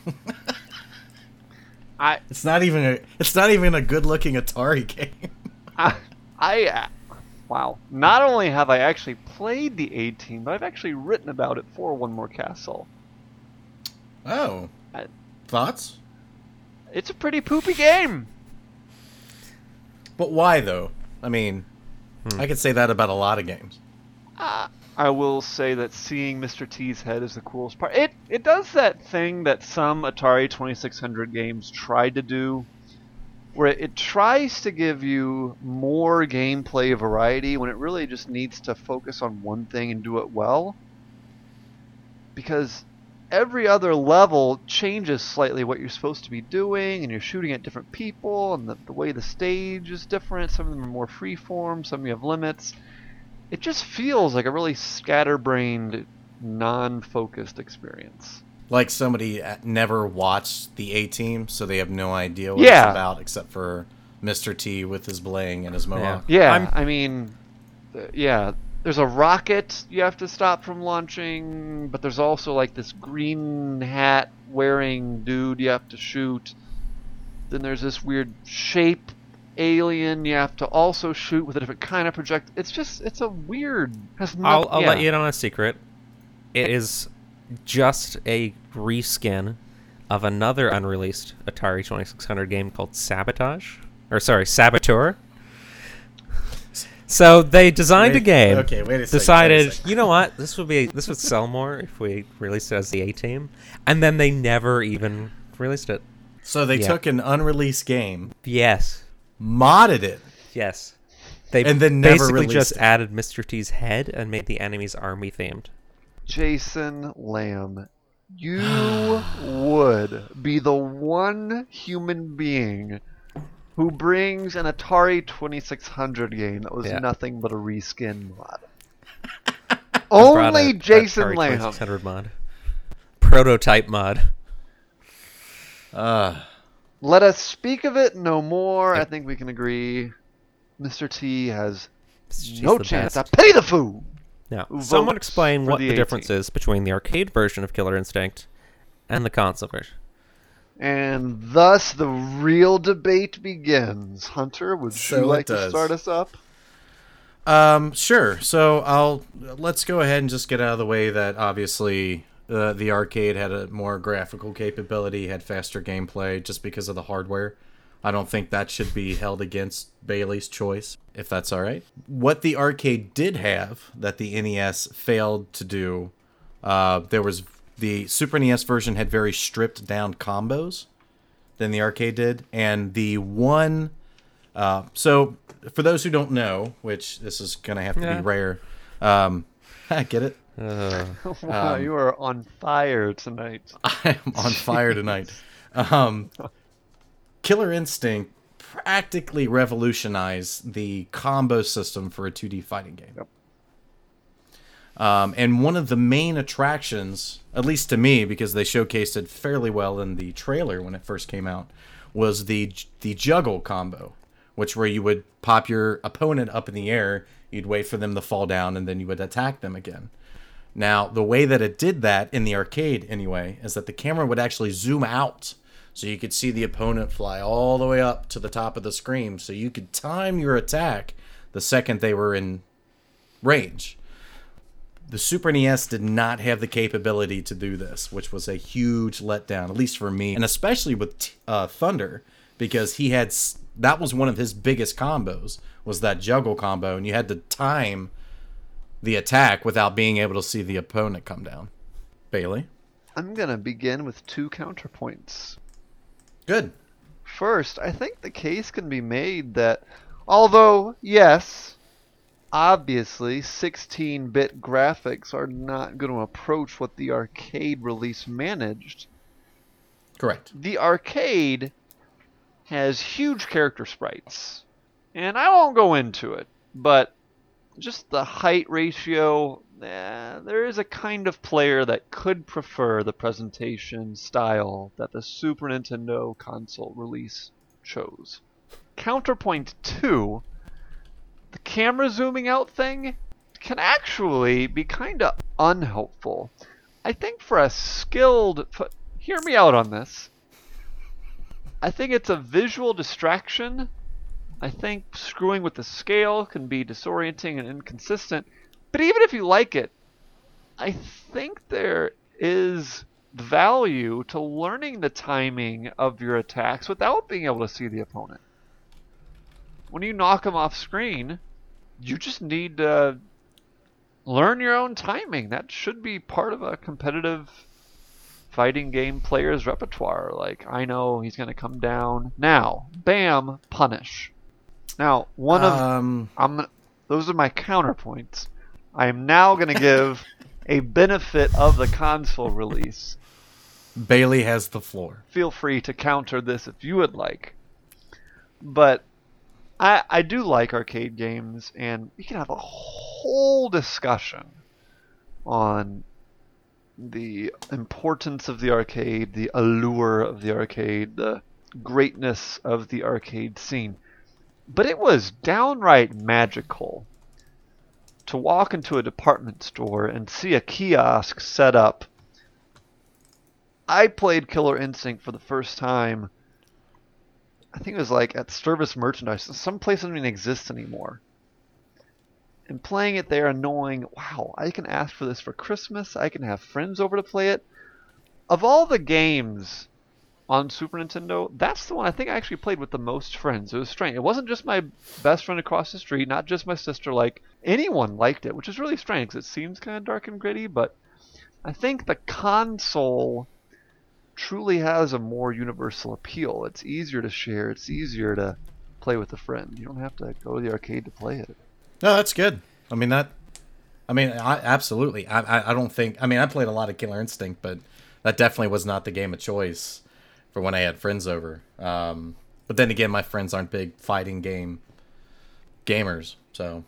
I It's not even a good-looking Atari game. wow. Not only have I actually played the A-Team, but I've actually written about it for One More Castle. Oh. I- Thoughts? It's a pretty poopy game. But why, though? I mean, I could say that about a lot of games. I will say that seeing Mr. T's head is the coolest part. It does that thing that some Atari 2600 games tried to do, where it tries to give you more gameplay variety when it really just needs to focus on one thing and do it well. Because every other level changes slightly what you're supposed to be doing, and you're shooting at different people, and the way the stage is different. Some of them are more freeform, some you have limits. It just feels like a really scatterbrained, non-focused experience. Like somebody never watched the A-Team, so they have no idea what Yeah. it's about, except for Mr. T with his bling and his mohawk. Yeah, I mean, yeah, there's a rocket you have to stop from launching, but there's also like this green hat wearing dude you have to shoot. Then there's this weird shape alien you have to also shoot with a different kind of project. It's a weird. I'll let you in on a secret. It is just a reskin of another unreleased Atari 2600 game called Sabotage. Or sorry, Saboteur. So they designed a game. Okay, wait a second. Decided, you know what? This would sell more if we released it as the A-Team. And then they never even released it. So they Yeah. took an unreleased game, Yes. modded it. Yes. They And then never basically released just it. added Mr. T's head and made the enemy's army themed. Jason Lamb, you would be the one human being who brings an Atari 2600 game that was Yeah. nothing but a reskin mod. Brought Only a Jason Atari Lamb. 2600 mod. Prototype mod. Let us speak of it no more. I think we can agree. Mr. T has She's no the chance. best. I pay the food. Now, Who someone votes explain for what the the 18? difference is between the arcade version of Killer Instinct and the console version. And thus the real debate begins. Hunter, would So you it like to does. start us up? Sure. So let's go ahead and just get out of the way that obviously the arcade had a more graphical capability, had faster gameplay just because of the hardware. I don't think that should be held against Bailey's choice, if that's all right. What the arcade did have that the NES failed to do, there was the Super NES version had very stripped down combos than the arcade did, and the one. So for those who don't know, which this is gonna have to Yeah. be rare, I get it. Wow, you are on fire tonight. I'm on fire tonight. Killer Instinct practically revolutionized the combo system for a 2D fighting game. Yep. And one of the main attractions, at least to me, because they showcased it fairly well in the trailer when it first came out, was the juggle combo, which where you would pop your opponent up in the air, you'd wait for them to fall down, and then you would attack them again. Now, the way that it did that in the arcade, anyway, is that the camera would actually zoom out, so you could see the opponent fly all the way up to the top of the screen, so you could time your attack the second they were in range. the Super NES did not have the capability to do this, which was a huge letdown, at least for me, and especially with Thunder, because that was one of his biggest combos, was that juggle combo, and you had to time the attack without being able to see the opponent come down. Bailey? I'm going to begin with 2 counterpoints. Good. First, I think the case can be made that, although, yes, obviously 16-bit graphics are not going to approach what the arcade release managed. Correct. The arcade has huge character sprites, and I won't go into it, but just the height ratio, there is a kind of player that could prefer the presentation style that the Super Nintendo console release chose. Counterpoint 2, the camera zooming out thing can actually be kind of unhelpful. I think for a skilled... Hear me out on this. I think it's a visual distraction. I think screwing with the scale can be disorienting and inconsistent. But even if you like it, I think there is value to learning the timing of your attacks without being able to see the opponent. When you knock them off screen, you just need to learn your own timing. That should be part of a competitive fighting game player's repertoire. Like, I know he's going to come down. Now, bam, punish. Now, those are my counterpoints. I am now going to give a benefit of the console release. Bailey has the floor. Feel free to counter this if you would like. But I do like arcade games, and we can have a whole discussion on the importance of the arcade, the allure of the arcade, the greatness of the arcade scene. But it was downright magical to walk into a department store and see a kiosk set up. I played Killer Instinct for the first time, I think it was like at Service Merchandise. Some place doesn't even exist anymore. And playing it there and knowing, wow, I can ask for this for Christmas. I can have friends over to play it. Of all the games on Super Nintendo, that's the one I think I actually played with the most friends. It was strange. It wasn't just my best friend across the street, not just my sister. Like, anyone liked it, which is really strange because it seems kind of dark and gritty. But I think the console truly has a more universal appeal. It's easier to share. It's easier to play with a friend. You don't have to go to the arcade to play it. No, that's good. Absolutely. I don't think... I played a lot of Killer Instinct, but that definitely was not the game of choice for when I had friends over. But then again, my friends aren't big fighting game gamers, so...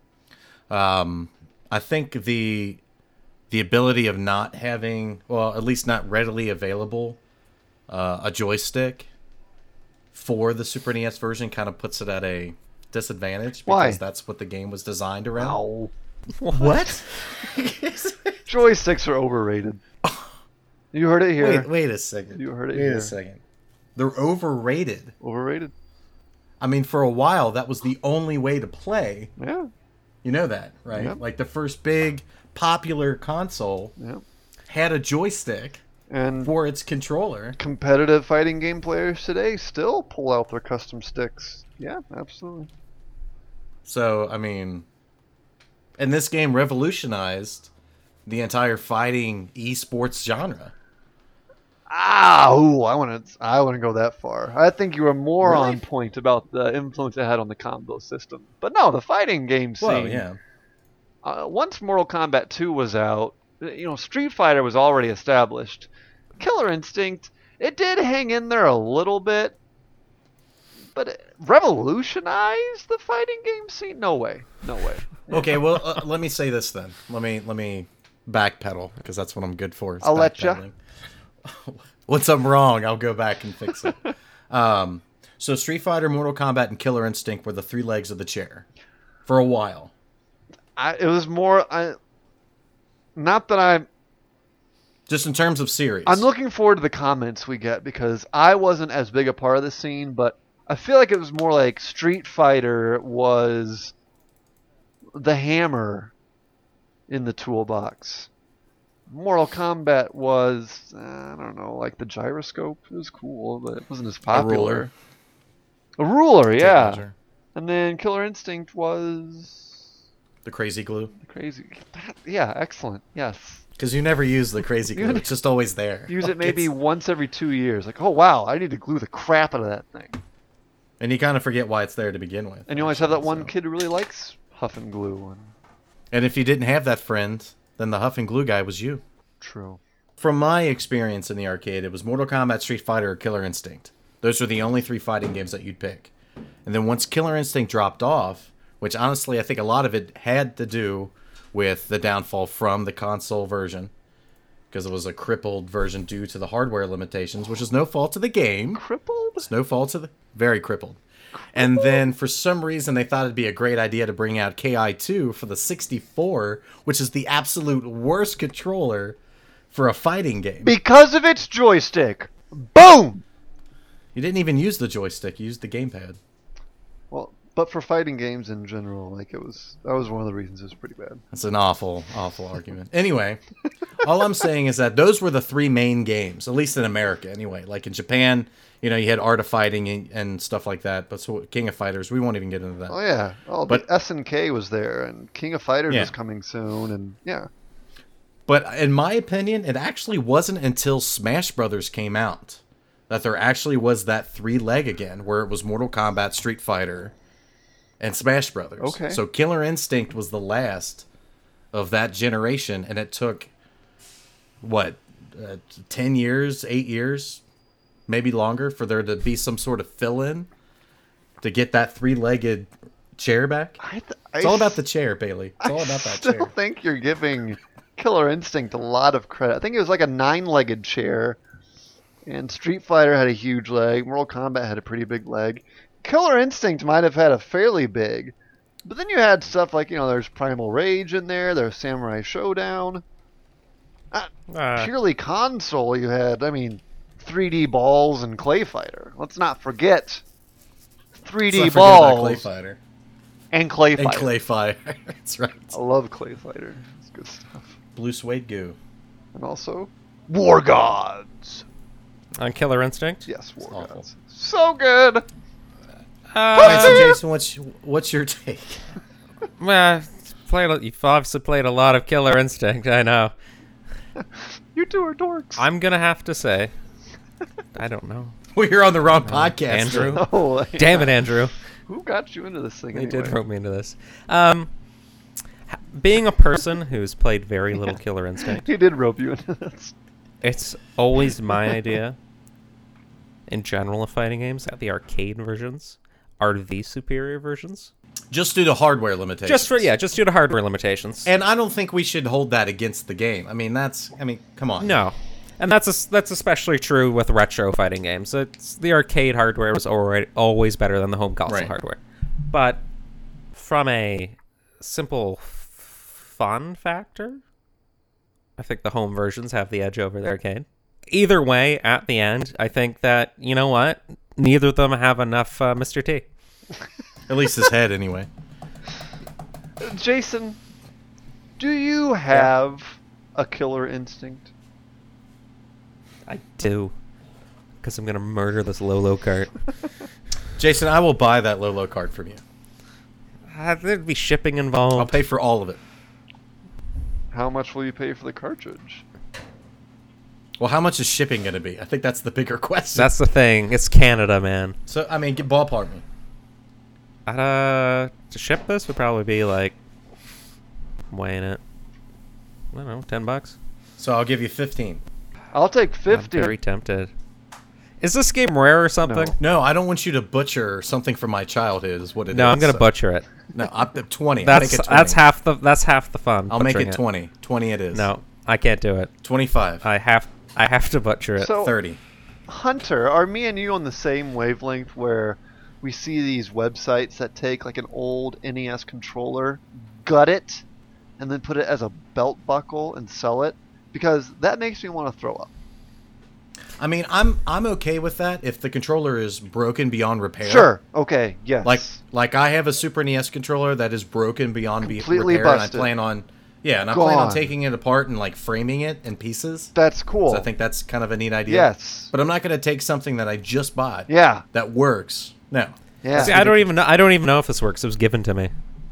I think the ability of not having... Well, at least not readily available a joystick for the Super NES version kind of puts it at a disadvantage, because that's what the game was designed around. Ow. What? Joysticks are overrated. You heard it here. Wait a second. You heard it here. Wait a second. They're overrated. Overrated. For a while, that was the only way to play. Yeah. You know that, right? Yep. Like the first big popular console had a joystick and for its controller. Competitive fighting game players today still pull out their custom sticks. Yeah, absolutely. So, and this game revolutionized the entire fighting esports genre. I wouldn't go that far. I think you were more on point about the influence it had on the combo system. But no, the fighting game scene. Well, yeah. Once Mortal Kombat 2 was out, Street Fighter was already established. Killer Instinct, it did hang in there a little bit, but it revolutionized the fighting game scene? No way. Okay, well, let me say this then. Let me backpedal, because that's what I'm good for. I'll let you. Once I'm wrong, I'll go back and fix it. So Street Fighter, Mortal Kombat, and Killer Instinct were the 3 legs of the chair for a while. It was more... not that I'm... Just in terms of series. I'm looking forward to the comments we get, because I wasn't as big a part of the scene, but I feel like it was more like Street Fighter was the hammer in the toolbox. Mortal Kombat was, I don't know, like the gyroscope. It was cool, but it wasn't as popular. A ruler, yeah. Measure. And then Killer Instinct was The crazy glue. crazy. Yeah, excellent. Yes. Because you never use the crazy glue. It's just always there. Use it Like, maybe it's- once every 2 years. Like, oh wow, I need to glue the crap out of that thing. And you kind of forget why it's there to begin with. And you always have that actually, one so. kid who really likes Huff and Glue. And And if you didn't have that friend, then the Huff and Glue guy was you. true. From my experience in the arcade, it was Mortal Kombat, Street Fighter, or Killer Instinct. Those were the only 3 fighting games that you'd pick. And then once Killer Instinct dropped off, which honestly I think a lot of it had to do with the downfall from the console version, because it was a crippled version due to the hardware limitations, which is no fault of the game. Crippled? It's no fault of the... Very crippled. And then for some reason they thought it'd be a great idea to bring out KI2 for the 64, which is the absolute worst controller for a fighting game. Because of its joystick. Boom! You didn't even use the joystick, you used the gamepad. Well, but for fighting games in general, like that was one of the reasons it was pretty bad. That's an awful, awful argument. Anyway, all I'm saying is that those were the 3 main games, at least in America anyway. Like in Japan, you know, you had Art of Fighting and stuff like that, but so King of Fighters, we won't even get into that. Oh yeah. Oh, But- but SNK was there, and King of Fighters Yeah. was coming soon, and yeah. But in my opinion, it actually wasn't until Smash Brothers came out that there actually was that 3-leg again, where it was Mortal Kombat, Street Fighter, and Smash Brothers. Okay. So Killer Instinct was the last of that generation, and it took, what, 10 years, 8 years, maybe longer, for there to be some sort of fill-in to get that 3-legged chair back. It's all about the chair, Bailey. It's all about that I still chair. think you're giving Killer Instinct a lot of credit. I think it was like a 9-legged chair, and Street Fighter had a huge leg. Mortal Kombat had a pretty big leg. Killer Instinct might have had a fairly big, but then you had stuff like, you know, there's Primal Rage in there, there's Samurai Showdown. Purely console, you had, I mean, 3D Balls and Clay Fighter. Let's not forget 3D Let's not forget about Balls Clay Fighter. and Clay And Fighter. Clay Fighter. That's right. I love Clay Fighter. It's good stuff. Blue suede goo. And also, War Gods. On Killer Instinct. Yes, War awful. Gods. So good. All right, so Jason, what's your take? You've obviously played a lot of Killer Instinct. I know. You two are dorks. I'm gonna have to say, I don't know. We're on the wrong podcast. Andrew. Oh, Damn it, Andrew. Who got you into this thing They anyway? did rope me into this. Being a person who's played very little Killer Instinct, He did rope you into this. it's always my idea, in general, of fighting games, that the arcade versions are the superior versions. Just due to hardware limitations. Just due to hardware limitations. And I don't think we should hold that against the game. I mean, come on. No. And that's especially true with retro fighting games. It's the arcade hardware was always better than the home console Right. hardware. But from a simple fun factor, I think the home versions have the edge over the arcade. Either way, at the end, I think that, you know what? Neither of them have enough Mr. T. At least his head, anyway. Jason, do you have a Killer Instinct? I do. Because I'm going to murder this Lolo cart. Jason, I will buy that Lolo cart from you. There'd be shipping involved. I'll pay for all of it. How much will you pay for the cartridge? Well, how much is shipping going to be? I think that's the bigger question. That's the thing. It's Canada, man. So, I mean, ballpark me. To ship this would probably be like, weighing it, I don't know, $10. So I'll give you 15. I'll take 50. I'm very tempted. Is this game rare or something? No, I don't want you to butcher something from my childhood. Is what it is. No, I'm gonna so- butcher it. No, I'm 20. I'll That's make it 20. that's half the fun. I'll make butchering it 20. 20 it is. No, I can't do it. 25. I have to butcher it. So, 30. Hunter, are me and you on the same wavelength where we see these websites that take like an old NES controller, gut it, and then put it as a belt buckle and sell it? Because that makes me want to throw up. I mean, I'm okay with that if the controller is broken beyond repair. Sure. Okay. Yes. Like I have a Super NES controller that is broken beyond Completely repair, and I busted. plan on Yeah, and I plan on Gone. taking it apart and like framing it in pieces. That's cool. 'Cause I think that's kind of a neat idea. Yes. But I'm not going to take something that I just bought. Yeah. That works. No. Yeah. See, I don't even know if this works. It was given to me.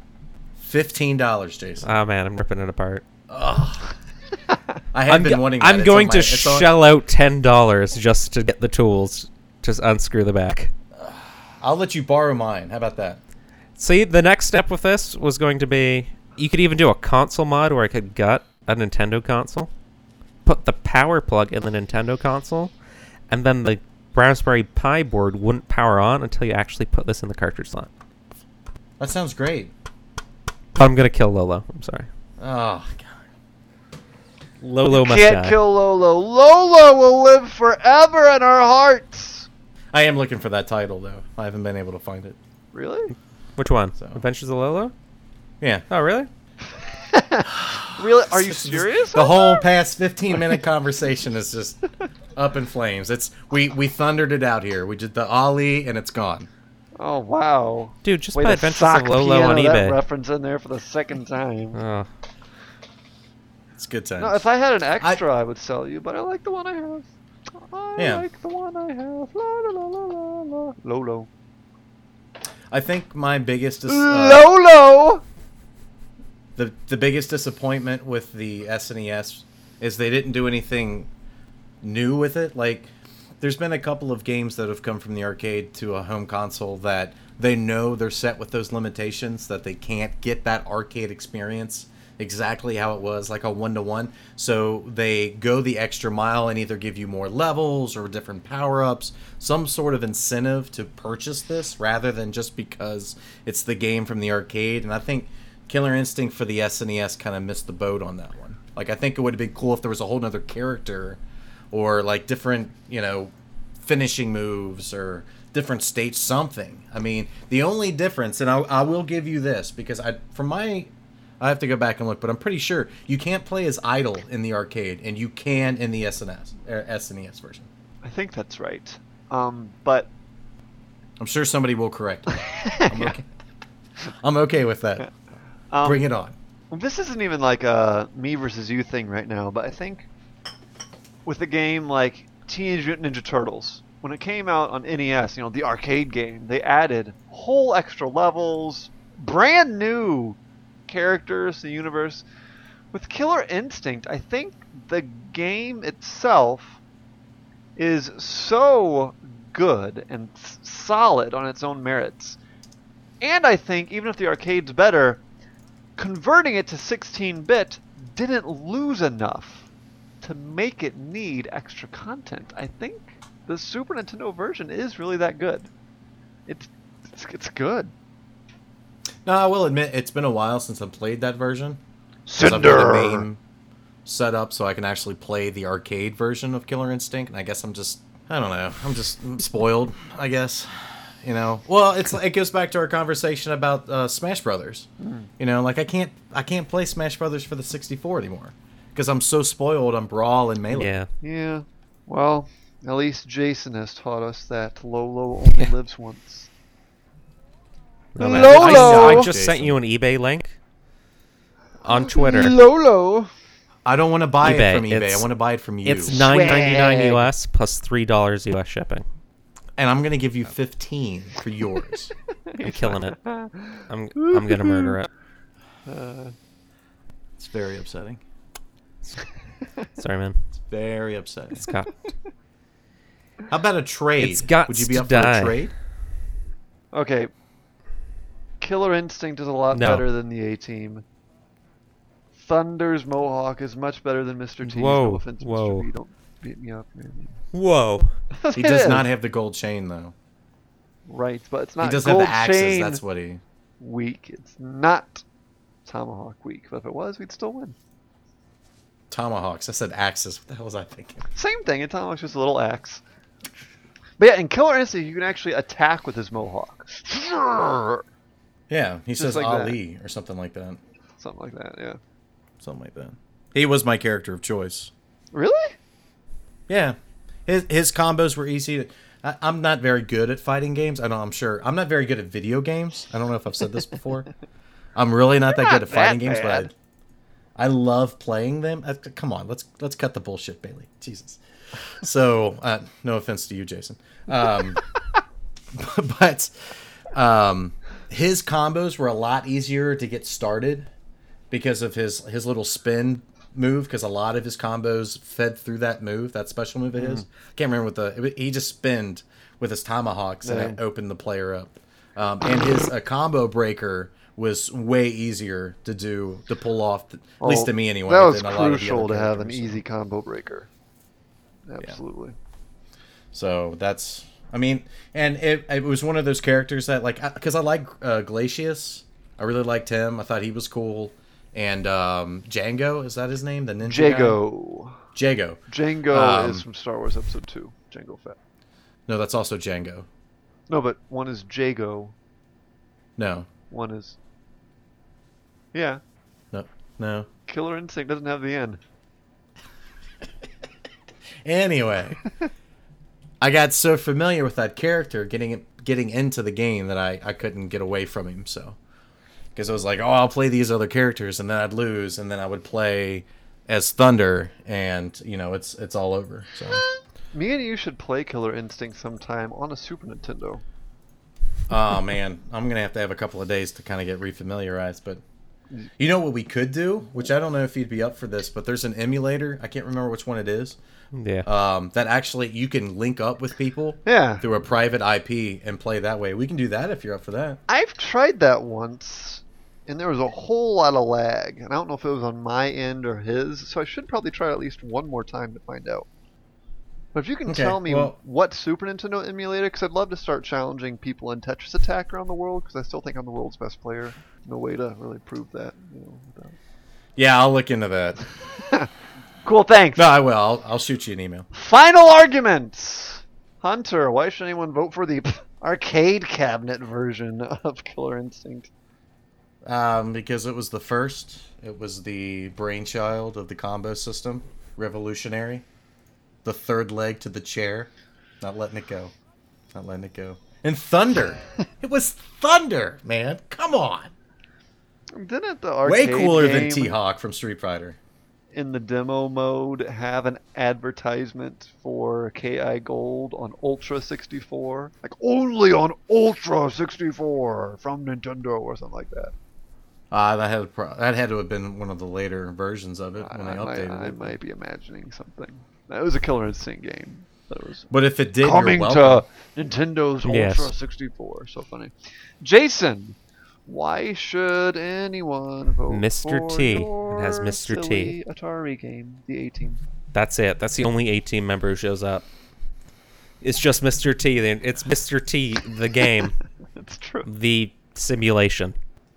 $15, Jason. Oh man, I'm ripping it apart. I have been wanting that. I'm It's going on to my- it's on- shell out $10 just to get the tools. Just unscrew the back. I'll let you borrow mine. How about that? See, the next step with this was going to be you could even do a console mod where I could gut a Nintendo console, put the power plug in the Nintendo console, and then the Raspberry Pi board wouldn't power on until you actually put this in the cartridge slot. That sounds great. But I'm gonna kill Lolo. I'm sorry. Oh, God. Lolo must Can't die. kill Lolo. Lolo will live forever in our hearts. I am looking for that title, though. I haven't been able to find it. Really? Which one? So. Adventures of Lolo? Yeah. Oh, really? Really? Are you serious? The whole past 15-minute conversation is just up in flames. We thundered it out here. We did the ollie, and it's gone. Oh wow. Dude, just Way buy to Adventures sock of Lolo on piano that eBay. reference in there for the second time. Oh. It's good times. No, if I had an extra, I would sell you, but I like the one I have. I Yeah. like the one I have. La la la la la la. Lolo. I think my biggest Lolo. the biggest disappointment with the SNES is they didn't do anything new with it. Like, there's been a couple of games that have come from the arcade to a home console that they know they're set with those limitations, that they can't get that arcade experience exactly how it was, like a 1-to-1. So they go the extra mile and either give you more levels or different power-ups, some sort of incentive to purchase this rather than just because it's the game from the arcade. And I think Killer Instinct for the SNES kind of missed the boat on that one. Like, I think it would have been cool if there was a whole nother character or like different, finishing moves or different states, something. I mean, the only difference, and I will give you this, because I have to go back and look, but I'm pretty sure you can't play as Idle in the arcade, and you can in the SNES version. I think that's right. But I'm sure somebody will correct me. I'm okay with that. Bring it on. this isn't even like a me versus you thing right now, but I think with a game like Teenage Mutant Ninja Turtles, when it came out on NES, the arcade game, they added whole extra levels, brand new characters to the universe. With Killer Instinct, I think the game itself is so good and solid on its own merits. And I think even if the arcade's better, converting it to 16-bit didn't lose enough to make it need extra content. I think the Super Nintendo version is really that good. It's good. No, I will admit, it's been a while since I've played that version. 'Cause I've Cinder! got the game set up so I can actually play the arcade version of Killer Instinct, and I guess I'm just spoiled, I guess. Well, it goes back to our conversation about Smash Brothers. Like I can't play Smash Brothers for the 64 anymore because I'm so spoiled on Brawl and Melee. Yeah. Yeah. Well, at least Jason has taught us that Lolo only lives once. No, man. Lolo! I just sent you an eBay link on Twitter. Lolo! I don't want to buy eBay, it from eBay. I it's- want to buy it from you. It's $9.99 US plus $3 US shipping. And I'm gonna give you 15 for yours. I'm killing it. I'm gonna murder it. It's very upsetting. Sorry, man. It's very upsetting. It's got. How about a trade? It's got Would you be to up for die. a trade? Okay. Killer Instinct is a lot No. better than the A-Team. Thunder's Mohawk is much better than Mr. T's. Whoa, No offense, whoa. Mr. B. Don't beat me up, man. Whoa. He does not have the gold chain though. Right, but it's He not does have gold the axes. chain That's what he. weak. It's not Tomahawk weak. But if it was, we'd still win. Tomahawks. I said axes. What the hell was I thinking? Same thing. And Tomahawk's just a little axe. But yeah, in Killer Instinct, you can actually attack with his Mohawk. Yeah, he says like Ali or something like that. Something like that, yeah. Something like that. He was my character of choice. Really? Yeah, his combos were easy. I'm not very good at fighting games. I'm sure I'm not very good at video games. I don't know if I've said this before. I'm really not that good at fighting that games, bad. but I love playing them. Come on, let's cut the bullshit, Bailey. Jesus. So, no offense to you, Jason. But his combos were a lot easier to get started because of his little spin move, because a lot of his combos fed through that move, that special move of his. I can't remember he just spinned with his tomahawks and it opened the player up. And his combo breaker was way easier to pull off, at least to me anyway. That was than a lot of the crucial other to have an characters. easy combo breaker. Absolutely. So that's, I mean, and it was one of those characters that, like, because I like Glacius. I really liked him. I thought he was cool. And Django, is that his name? The ninja Jago. Jago. Django is from Star Wars Episode 2. Jango Fett. No, that's also Django. No, but one is Jago. No. One is... Yeah. No. Killer Instinct doesn't have the N. Anyway, I got so familiar with that character getting into the game that I couldn't get away from him. So, because I was like, oh, I'll play these other characters, and then I'd lose, and then I would play as Thunder, and it's all over. So, Me and you should play Killer Instinct sometime on a Super Nintendo. oh man, I'm gonna have to have a couple of days to kind of get refamiliarized. But you know what we could do, which I don't know if you'd be up for this, but there's an emulator. I can't remember which one it is. Yeah. That actually you can link up with people through a private IP and play that way. We can do that if you're up for that. I've tried that once, and there was a whole lot of lag. And I don't know if it was on my end or his, so I should probably try it at least one more time to find out. But if you can tell me what Super Nintendo emulator, because I'd love to start challenging people in Tetris Attack around the world, because I still think I'm the world's best player. No way to really prove that. Without... Yeah, I'll look into that. Cool, thanks. No, I will. I'll shoot you an email. Final arguments. Hunter, why should anyone vote for the arcade cabinet version of Killer Instinct? Because it was the first. It was the brainchild of the combo system. Revolutionary. The third leg to the chair. Not letting it go. Not letting it go. And Thunder. It was Thunder, man. Come on. Didn't the arcade way cooler than game T-Hawk from Street Fighter. in the demo mode have an advertisement for KI Gold on Ultra 64? Like, only on Ultra 64 from Nintendo or something like that. That had to have been one of the later versions of it when they updated I it. might be imagining something. That was a Killer Instinct game. That was But if it did, coming you're to welcome. Nintendo's Yes. Ultra 64. So funny. Jason, why should anyone vote Mr. for T. It your has Mr. T. silly Atari game, the A-Team? That's it. That's the only A-Team member who shows up. It's just Mr. T. It's Mr. T, the game, That's true. the simulation.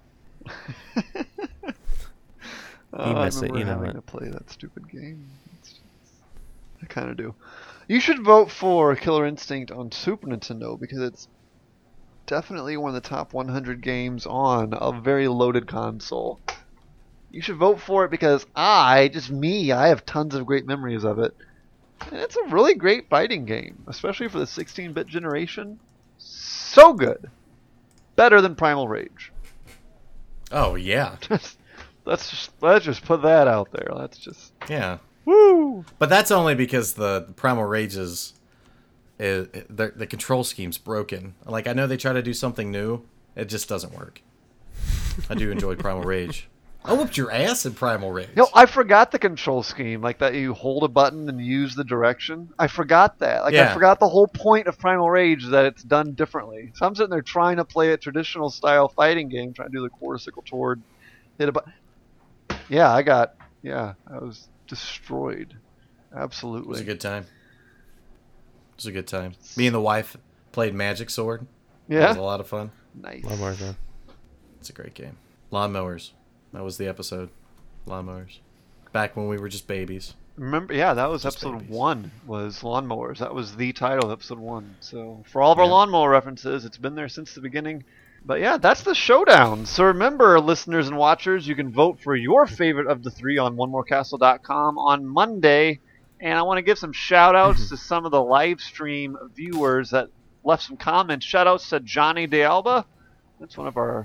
You miss I it, remember you know having it. to play that stupid game. I kind of do. You should vote for Killer Instinct on Super Nintendo because it's definitely one of the top 100 games on a very loaded console. You should vote for it because I have tons of great memories of it. And it's a really great fighting game, especially for the 16-bit generation. So good. Better than Primal Rage. Oh yeah, let's just put that out there. Let's just yeah. woo. But that's only because the Primal Rage's the control scheme's broken. Like, I know they try to do something new, it just doesn't work. I do enjoy Primal Rage. I whooped your ass in Primal Rage. No, I forgot the control scheme, like that you hold a button and use the direction. I forgot that. Like, Yeah. I forgot the whole point of Primal Rage, that it's done differently. So I'm sitting there trying to play a traditional style fighting game, trying to do the quarter sickle toward, hit a button. Yeah, I was destroyed. It Absolutely. was a good time. It was a good time. Me and the wife played Magic Sword. It was Yeah? a lot of fun. Nice. Lawnmower though. It's a great game. Lawnmowers. That was the episode. Lawnmowers. Back when we were just babies. Remember, yeah, that was Just episode babies. 1, was Lawnmowers. That was the title of episode 1. So, for all of our Yeah. lawnmower references, it's been there since the beginning. But yeah, that's the showdown. So remember, listeners and watchers, you can vote for your favorite of the three on onemorecastle.com on Monday. And I want to give some shout-outs to some of the live stream viewers that left some comments. Shout-outs to Johnny DeAlba. That's one of our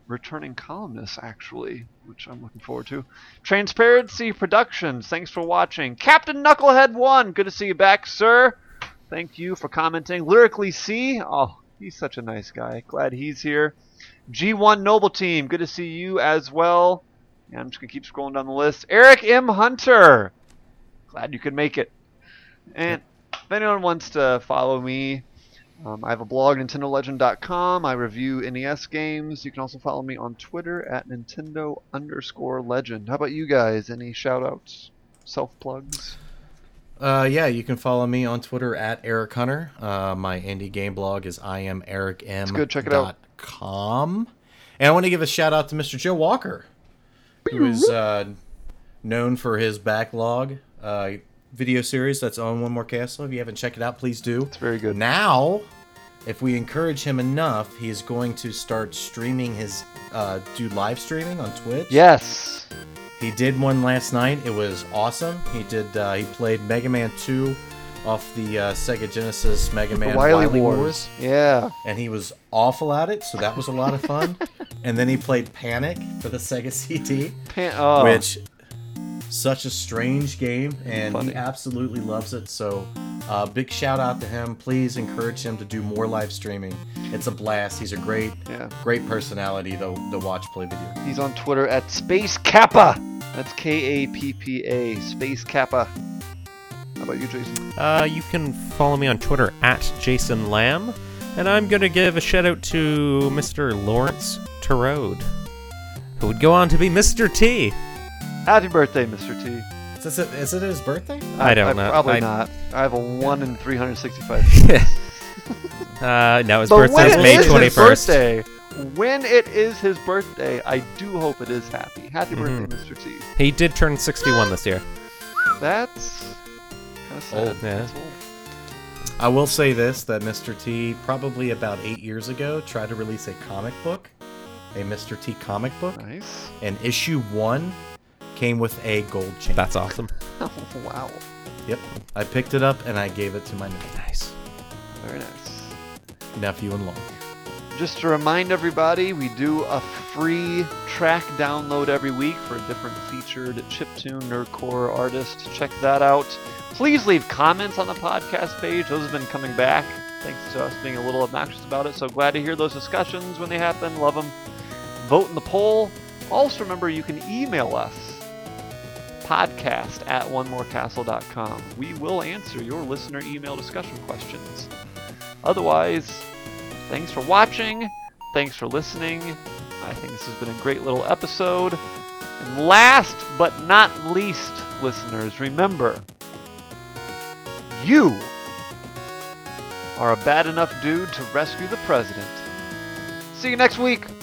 returning columnist, actually, which I'm looking forward to. Transparency Productions, thanks for watching. Captain Knucklehead 1, good to see you back, sir. Thank you for commenting. Lyrically C, oh, he's such a nice guy. Glad he's here. G1 Noble Team, good to see you as well. And I'm just going to keep scrolling down the list. Eric M. Hunter, glad you could make it. And if anyone wants to follow me, I have a blog, NintendoLegend.com. I review NES games. You can also follow me on Twitter at Nintendo_Legend. How about you guys? Any shout-outs? Self-plugs? Yeah, you can follow me on Twitter at Eric Hunter. My indie game blog is IamEricM.com. It's good. Check it out. And I want to give a shout-out to Mr. Joe Walker, who is known for his backlog video series that's on One More Castle. If you haven't checked it out, please do. It's very good. Now, if we encourage him enough, he is going to start streaming his do live streaming on Twitch. Yes. He did one last night. It was awesome. He played Mega Man 2 off the Sega Genesis Mega Man Wily Wars. Yeah. And he was awful at it, so that was a lot of fun. And then he played Panic for the Sega CD, which such a strange game, and he absolutely loves it. So big shout out to him. Please encourage him to do more live streaming. It's a blast. He's a great personality to watch play video. He's on Twitter at Space Kappa. That's Kappa. Space Kappa. How about you, Jason? You can follow me on Twitter at Jason Lamb. And I'm going to give a shout out to Mr. Lawrence Terode, who would go on to be Mr. T. Happy birthday, Mr. T. Is it his birthday? I don't know. Probably not. I have a 1 in 365. No, his birthday is May 21st. When it is his birthday, I do hope it is happy. Happy birthday, Mr. T. He did turn 61 this year. That's kind of sad. Old, yeah. That's old. I will say this, that Mr. T, probably about 8 years ago, tried to release a comic book, a Mr. T comic book. Nice. And issue 1 came with a gold chain. That's awesome. Oh, wow. Yep. I picked it up and I gave it to my Nice. Very nice. nephew-in-law. Just to remind everybody, we do a free track download every week for a different featured chiptune nerdcore artist. Check that out. Please leave comments on the podcast page. Those have been coming back, thanks to us being a little obnoxious about it. So glad to hear those discussions when they happen. Love them. Vote in the poll. Also remember, you can email us, podcast@onemorecastle.com. We will answer your listener email discussion questions. Otherwise, thanks for watching. Thanks for listening. I think this has been a great little episode. And last but not least, listeners, remember, you are a bad enough dude to rescue the president. See you next week.